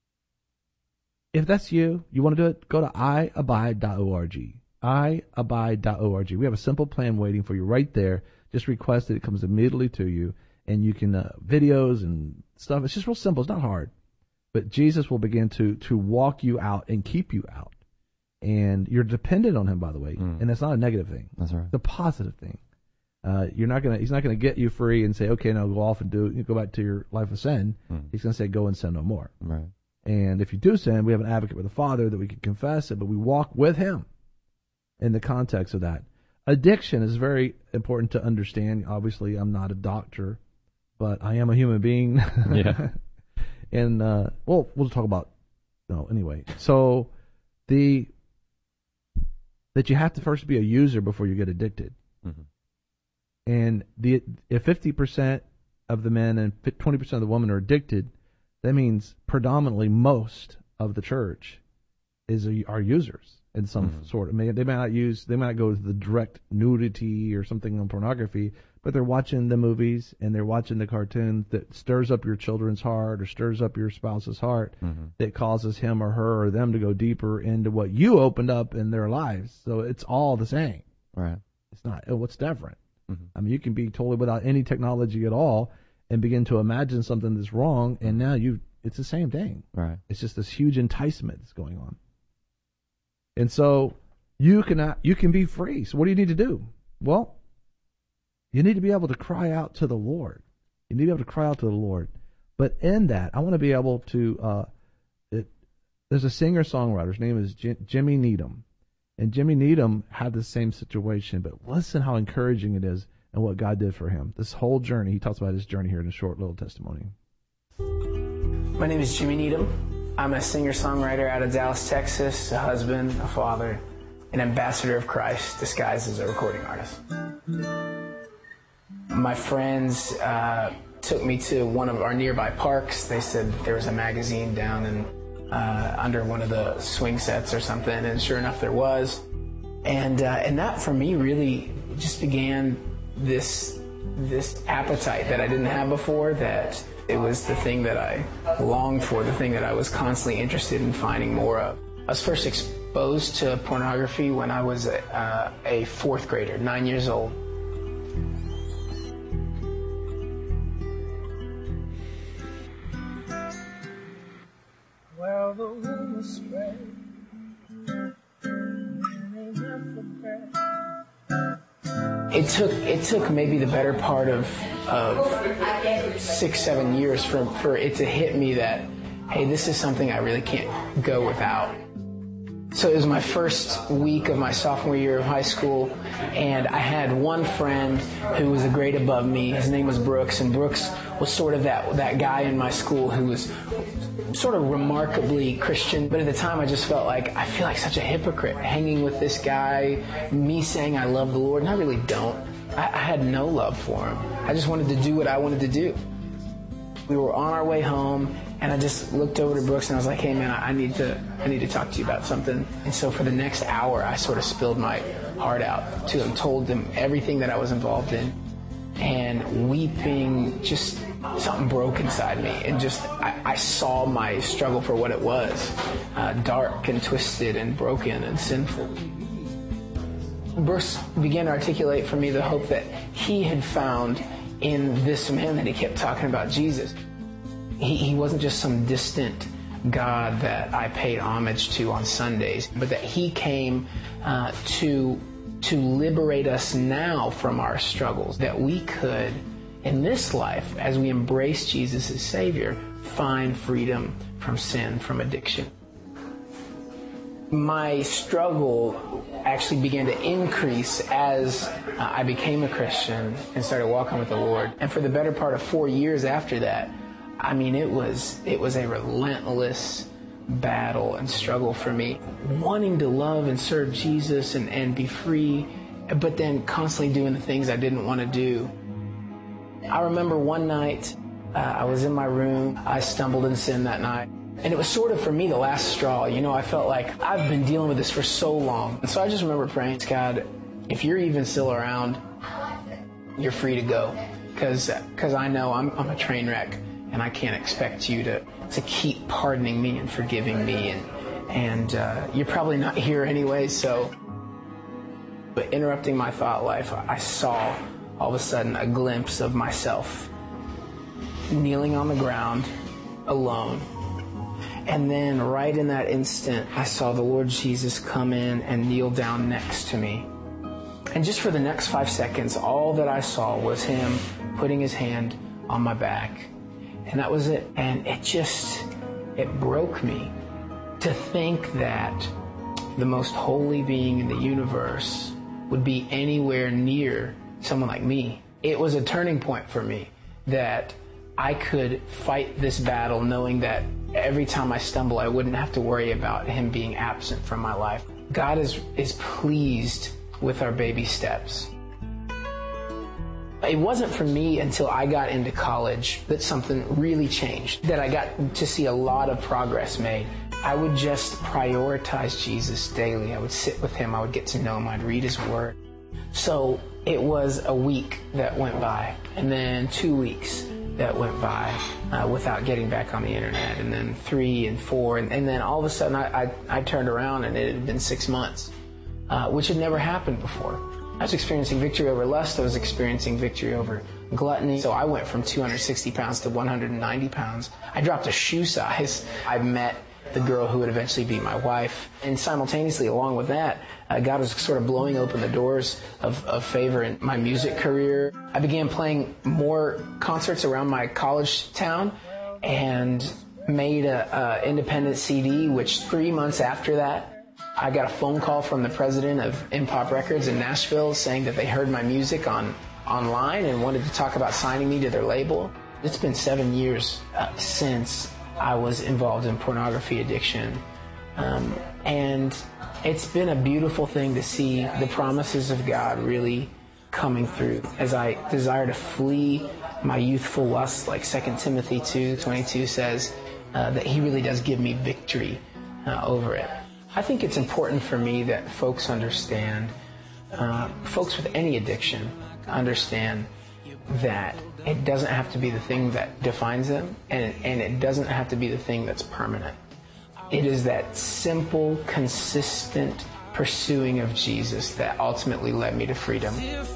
If that's you want to do it, go to iabide.org. iabide.org. We have a simple plan waiting for you right there. Just request it. It comes immediately to you. And you can, videos and stuff. It's just real simple. It's not hard. But Jesus will begin to walk you out and keep you out. And you're dependent on him, by the way. And that's not a negative thing. That's right. It's a positive thing. He's not gonna get you free and say, okay, now go off and go back to your life of sin. He's gonna say, go and sin no more. Right. And if you do sin, we have an advocate with the Father that we can confess it, but we walk with him in the context of that. Addiction is very important to understand. Obviously, I'm not a doctor, but I am a human being. Yeah. And, we'll talk about, anyway. So, that you have to first be a user before you get addicted. Mm-hmm. And if 50% of the men and 20% of the women are addicted, that means predominantly most of the church are users in some sort. I mean, they might not go to the direct nudity or something on pornography, but they're watching the movies and they're watching the cartoons that stirs up your children's heart or stirs up your spouse's heart, that causes him or her or them to go deeper into what you opened up in their lives. So it's all the same. Right. It's not. What's different? I mean, you can be totally without any technology at all and begin to imagine something that's wrong, and now it's the same thing. Right. It's just this huge enticement that's going on. And so you can be free. So what do you need to do? Well, you need to be able to cry out to the Lord. You need to be able to cry out to the Lord. But in that, I want to be able to, there's a singer-songwriter. His name is Jimmy Needham. And Jimmy Needham had the same situation, but listen how encouraging it is and what God did for him. This whole journey, he talks about his journey here in a short little testimony. My name is Jimmy Needham. I'm a singer-songwriter out of Dallas, Texas, a husband, a father, an ambassador of Christ disguised as a recording artist. My friends took me to one of our nearby parks. They said there was a magazine down in under one of the swing sets or something, and sure enough there was. And that for me really just began this appetite that I didn't have before, that it was the thing that I longed for, the thing that I was constantly interested in finding more of. I was first exposed to pornography when I was a fourth grader, 9 years old. Well, the rumors spread, It took maybe the better part of 6-7 years for it to hit me that, hey, this is something I really can't go without. So it was my first week of my sophomore year of high school, and I had one friend who was a grade above me. His name was Brooks, and Brooks was sort of that guy in my school who was sort of remarkably Christian, but at the time I just felt like I feel like such a hypocrite hanging with this guy, me saying I love the Lord, and I really don't. I had no love for him. I just wanted to do what I wanted to do. We were on our way home, and I just looked over to Brooks and I was like, hey man, I need to talk to you about something. And so for the next hour I sort of spilled my heart out to him, told him everything that I was involved in, and weeping, just something broke inside me, and just I saw my struggle for what it was, dark and twisted and broken and sinful. Brooks began to articulate for me the hope that he had found in this man that he kept talking about, Jesus. He wasn't just some distant God that I paid homage to on Sundays, but that he came to to liberate us now from our struggles, that we could, in this life, as we embrace Jesus as Savior, find freedom from sin, from addiction. My struggle actually began to increase as I became a Christian and started walking with the Lord. And for the better part of 4 years after that, I mean, it was a relentless battle and struggle for me, wanting to love and serve Jesus and be free, but then constantly doing the things I didn't want to do. I remember one night, I was in my room, I stumbled in sin that night. And it was sort of, for me, the last straw. You know, I felt like I've been dealing with this for so long. And so I just remember praying, God, if you're even still around, you're free to go. Because I know I'm a train wreck, and I can't expect you to keep pardoning me and forgiving me. And you're probably not here anyway, so. But interrupting my thought life, I saw all of a sudden a glimpse of myself kneeling on the ground, alone. And then right in that instant, I saw the Lord Jesus come in and kneel down next to me. And just for the next 5 seconds, all that I saw was him putting his hand on my back. And that was it. And it broke me to think that the most holy being in the universe would be anywhere near someone like me. It was a turning point for me that I could fight this battle knowing that every time I stumble, I wouldn't have to worry about him being absent from my life. God is pleased with our baby steps. It wasn't for me until I got into college that something really changed, that I got to see a lot of progress made. I would just prioritize Jesus daily. I would sit with him. I would get to know him. I'd read his word. So it was a week that went by, and then 2 weeks that went by without getting back on the internet, and then 3 and 4, and then all of a sudden I turned around and it had been 6 months, which had never happened before. I was experiencing victory over lust. I was experiencing victory over gluttony. So I went from 260 pounds to 190 pounds. I dropped a shoe size. I met the girl who would eventually be my wife. And simultaneously, along with that, God was sort of blowing open the doors of favor in my music career. I began playing more concerts around my college town and made an independent CD, which 3 months after that, I got a phone call from the president of Impop Records in Nashville saying that they heard my music online and wanted to talk about signing me to their label. It's been 7 years since I was involved in pornography addiction. And it's been a beautiful thing to see the promises of God really coming through as I desire to flee my youthful lusts, like 2 Timothy 2:22 says, that he really does give me victory over it. I think it's important for me that folks understand, folks with any addiction understand that it doesn't have to be the thing that defines them, and it doesn't have to be the thing that's permanent. It is that simple, consistent pursuing of Jesus that ultimately led me to freedom.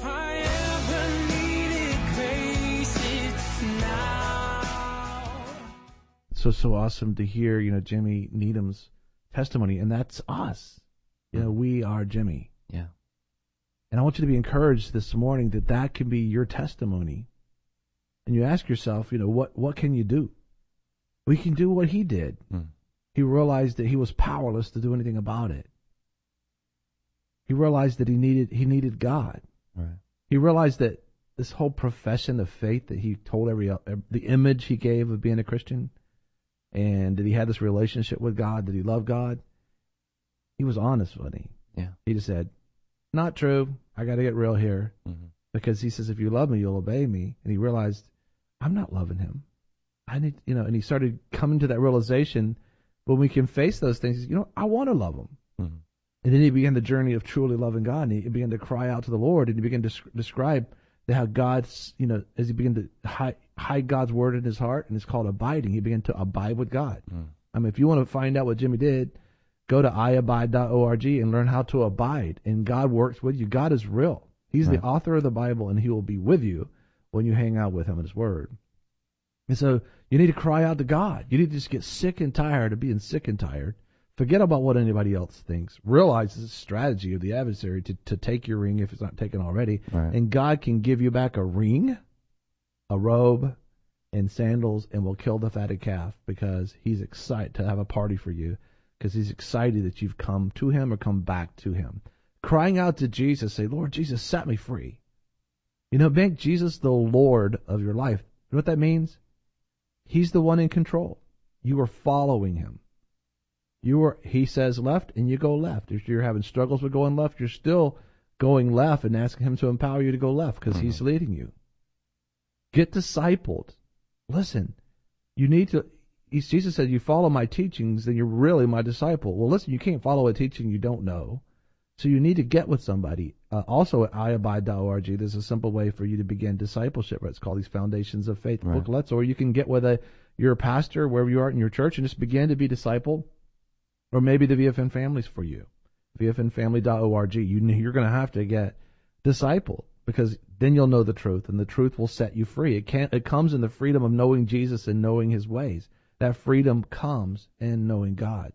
So awesome to hear, Jimmy Needham's testimony, and that's us. We are Jimmy. Yeah. And I want you to be encouraged this morning that can be your testimony. And you ask yourself, what can you do? We can do what he did. He realized that he was powerless to do anything about it. He realized that he needed God. Right. He realized that this whole profession of faith that he told the image he gave of being a Christian, and that he had this relationship with God, that he loved God, he was honest, wasn't he? Yeah. He just said, not true. I got to get real here. Mm-hmm. Because he says, if you love me, you'll obey me. And he realized, I'm not loving him. I need, and he started coming to that realization when we can face those things, I want to love him. Mm-hmm. And then he began the journey of truly loving God, and he began to cry out to the Lord, and he began to describe how God's, as he began to hide God's word in his heart, and it's called abiding. He began to abide with God. I mean, if you want to find out what Jimmy did, go to iabide.org and learn how to abide. And God works with you. God is real. He's the author of the Bible, and he will be with you when you hang out with him in his word. And so you need to cry out to God. You need to just get sick and tired of being sick and tired Forget about what anybody else thinks. Realize this is a strategy of the adversary to take your ring if it's not taken already. Right. And God can give you back a ring, a robe, and sandals, and will kill the fatted calf because he's excited to have a party for you, because he's excited that you've come to him or come back to him. Crying out to Jesus, say, Lord Jesus, set me free. Make Jesus the Lord of your life. You know what that means? He's the one in control. You are following him. He says left, and you go left. If you're having struggles with going left, you're still going left and asking him to empower you to go left because he's leading you. Get discipled. Listen, you need to. Jesus said, you follow my teachings, then you're really my disciple. Well, listen, you can't follow a teaching you don't know. So you need to get with somebody. Also at iabide.org, there's a simple way for you to begin discipleship. It's called these Foundations of Faith booklets. Or you can get with your pastor, wherever you are in your church, and just begin to be discipled. Or maybe the VFN Family's for you. VFNfamily.org. You're going to have to get discipled, because then you'll know the truth, and the truth will set you free. It comes in the freedom of knowing Jesus and knowing his ways. That freedom comes in knowing God.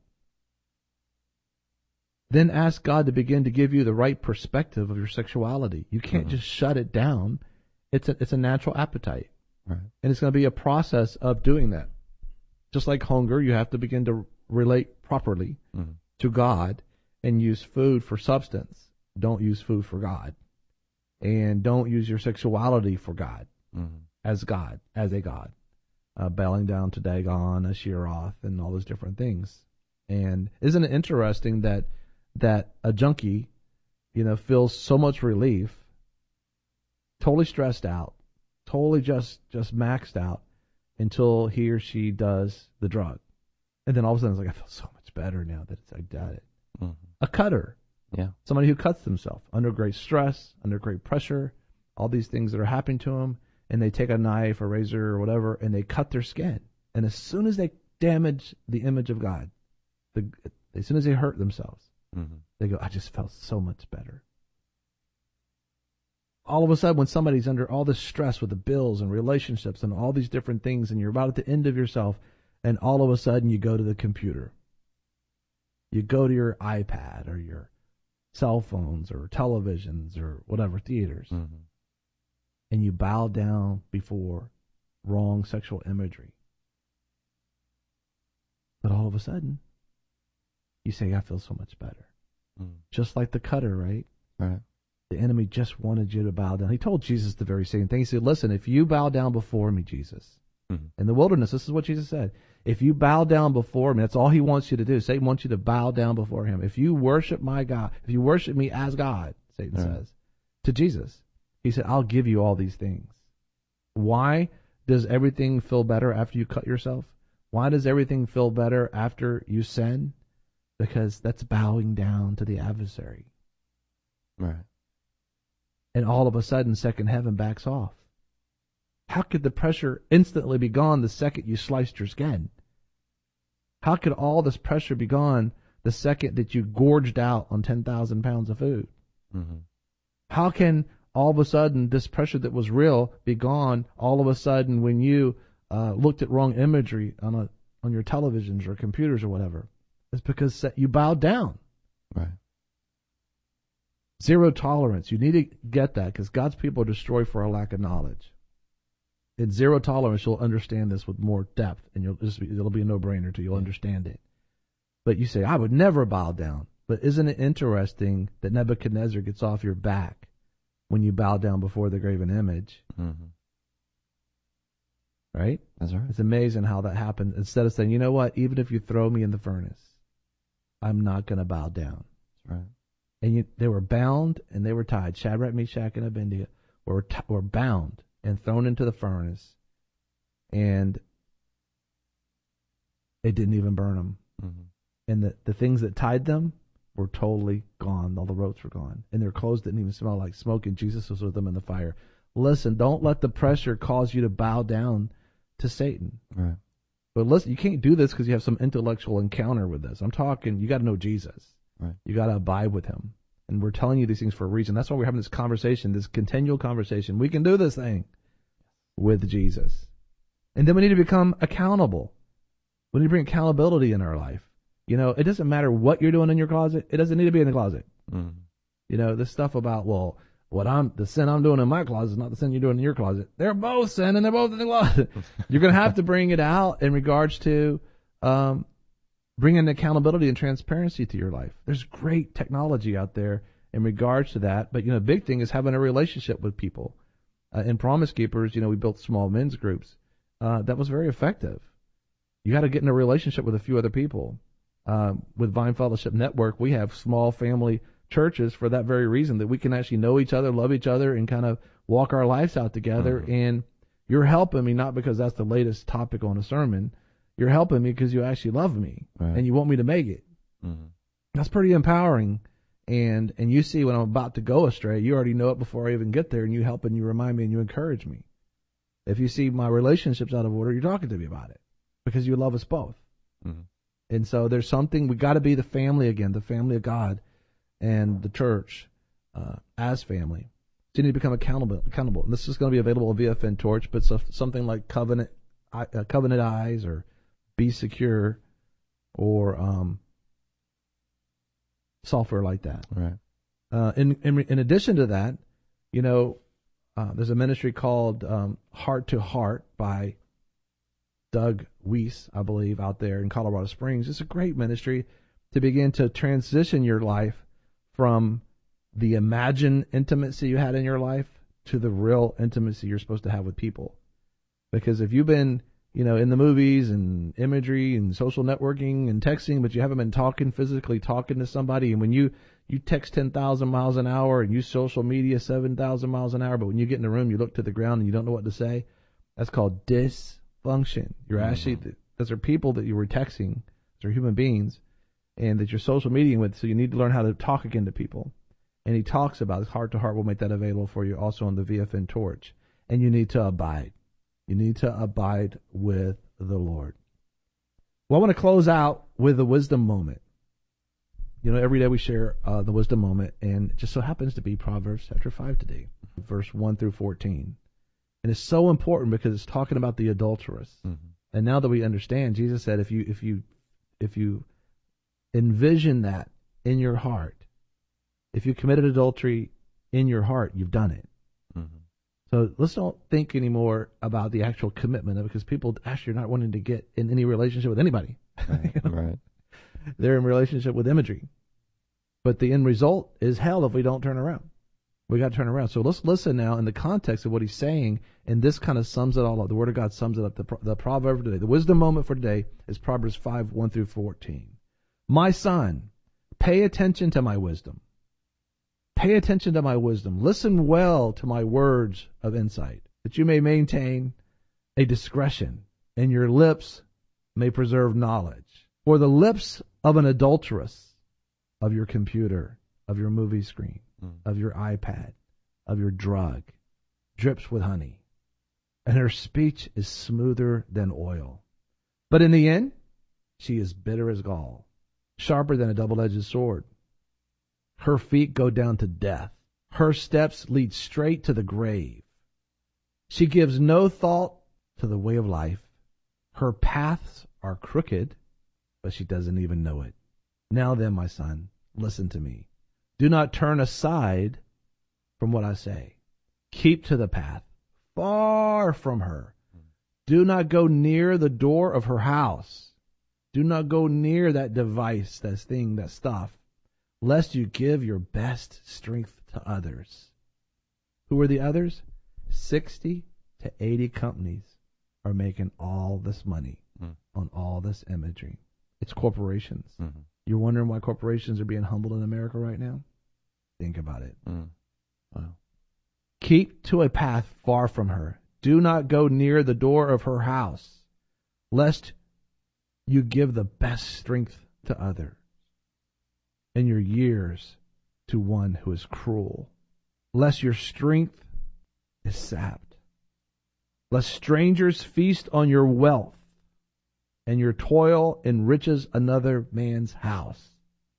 Then ask God to begin to give you the right perspective of your sexuality. You can't just shut it down. It's a natural appetite. Right. And it's going to be a process of doing that. Just like hunger, you have to begin to relate properly to God and use food for substance. Don't use food for God. And don't use your sexuality for God, as a God. Bowing down to Dagon, Asheroth, and all those different things. And isn't it interesting that a junkie, feels so much relief, totally stressed out, totally just maxed out, until he or she does the drug. And then all of a sudden it's like, I feel so much better now that I did it. A cutter. Yeah. Somebody who cuts themselves under great stress, under great pressure, all these things that are happening to them, and they take a knife or razor or whatever, and they cut their skin. And as soon as they damage the image of God, as soon as they hurt themselves, they go, I just felt so much better. All of a sudden, when somebody's under all this stress with the bills and relationships and all these different things, and you're about at the end of yourself, and all of a sudden you go to the computer. You go to your iPad or your cell phones or televisions or whatever, theaters, and you bow down before wrong sexual imagery. But all of a sudden, you say, I feel so much better. Just like the cutter, right? Right. The enemy just wanted you to bow down. He told Jesus the very same thing. He said, listen, if you bow down before me, Jesus, in the wilderness, this is what Jesus said. If you bow down before me, that's all he wants you to do. Satan wants you to bow down before him. If you worship my God, if you worship me as God, Satan says, to Jesus, he said, I'll give you all these things. Why does everything feel better after you cut yourself? Why does everything feel better after you sin? Because that's bowing down to the adversary. Right. And all of a sudden, second heaven backs off. How could the pressure instantly be gone the second you sliced your skin? How could all this pressure be gone the second that you gorged out on 10,000 pounds of food? How can all of a sudden this pressure that was real be gone all of a sudden when you looked at wrong imagery on your televisions or computers or whatever? It's because you bowed down. Right. Zero tolerance. You need to get that, because God's people are destroyed for a lack of knowledge. In zero tolerance, you'll understand this with more depth, and it'll be a no-brainer to you. You'll understand it. But you say, I would never bow down. But isn't it interesting that Nebuchadnezzar gets off your back when you bow down before the graven image? Right? That's right. It's amazing how that happened. Instead of saying, you know what, even if you throw me in the furnace, I'm not going to bow down. That's right. And they were bound and they were tied. Shadrach, Meshach, and Abednego were bound and thrown into the furnace, and it didn't even burn them. And the things that tied them were totally gone. All the ropes were gone. And their clothes didn't even smell like smoke, and Jesus was with them in the fire. Listen, don't let the pressure cause you to bow down to Satan. Right. But listen, you can't do this because you have some intellectual encounter with this. I'm talking, you got to know Jesus. Right. You got to abide with him. And we're telling you these things for a reason. That's why we're having this conversation, this continual conversation. We can do this thing with Jesus. And then we need to become accountable. We need to bring accountability in our life. It doesn't matter what you're doing in your closet. It doesn't need to be in the closet. Mm-hmm. This stuff about, the sin I'm doing in my closet is not the sin you're doing in your closet. They're both sin and they're both in the closet. You're going to have to bring it out in regards to bringing accountability and transparency to your life. There's great technology out there in regards to that. But, the big thing is having a relationship with people. In Promise Keepers, we built small men's groups. That was very effective. You got to get in a relationship with a few other people. With Vine Fellowship Network, we have small family churches for that very reason, that we can actually know each other, love each other, and kind of walk our lives out together. Mm-hmm. And you're helping me not because that's the latest topic on a sermon. You're helping me because you actually love me, right, and you want me to make it. Mm-hmm. That's pretty empowering. And you see when I'm about to go astray, you already know it before I even get there, and you help and you remind me and you encourage me. If you see my relationships out of order, you're talking to me about it because you love us both. Mm-hmm. And so there's something, we got to be the family again, the family of God and the church as family. So you need to become accountable. And this is going to be available on VFN Torch, but something like Covenant Eyes or Be Secure or software like that. Right. In addition to that, there's a ministry called Heart to Heart by Doug Weiss, I believe, out there in Colorado Springs. It's a great ministry to begin to transition your life from the imagined intimacy you had in your life to the real intimacy you're supposed to have with people. Because if you've been, in the movies and imagery and social networking and texting, but you haven't been physically talking to somebody, and when you text 10,000 miles an hour and use social media 7,000 miles an hour, but when you get in the room, you look to the ground and you don't know what to say, that's called dysfunction. You're actually, those are people that you were texting, those are human beings, and that you're social mediaing with, so you need to learn how to talk again to people. And he talks about Heart to Heart. We'll make that available for you also on the VFN Torch. And you need to abide. You need to abide with the Lord. Well, I want to close out with the wisdom moment. Every day we share the wisdom moment, and it just so happens to be Proverbs chapter 5 today, verse 1 through 14. And it's so important because it's talking about the adulteress. Mm-hmm. And now that we understand, Jesus said, if you envision that in your heart, if you committed adultery in your heart, you've done it. Mm-hmm. So let's don't think anymore about the actual commitment of it, because people actually are not wanting to get in any relationship with anybody. Right. Right. They're in relationship with imagery. But the end result is hell if we don't turn around. We got to turn around. So let's listen now in the context of what he's saying, and this kind of sums it all up. The Word of God sums it up. The proverb today, the wisdom moment for today is Proverbs 5, 1 through 14. My son, pay attention to my wisdom. Pay attention to my wisdom. Listen well to my words of insight, that you may maintain a discretion, and your lips may preserve knowledge. For the lips of an adulteress, of your computer, of your movie screen, of your iPad, of your drug, drips with honey, and her speech is smoother than oil. But in the end, she is bitter as gall, sharper than a double-edged sword. Her feet go down to death. Her steps lead straight to the grave. She gives no thought to the way of life. Her paths are crooked, but she doesn't even know it. Now then, my son, listen to me. Do not turn aside from what I say. Keep to the path, far from her. Do not go near the door of her house. Do not go near that device, that thing, that stuff, lest you give your best strength to others. Who are the others? 60 to 80 companies are making all this money on all this imagery. It's corporations. Mm-hmm. You're wondering why corporations are being humbled in America right now? Think about it. Wow. Keep to a path far from her. Do not go near the door of her house, lest you give the best strength to others, and your years to one who is cruel, lest your strength is sapped, lest strangers feast on your wealth, and your toil enriches another man's house.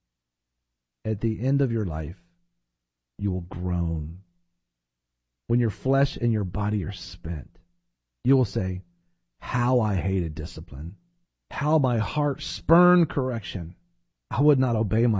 At the end of your life, you will groan. When your flesh and your body are spent, you will say, how I hated discipline, how my heart spurned correction. I would not obey my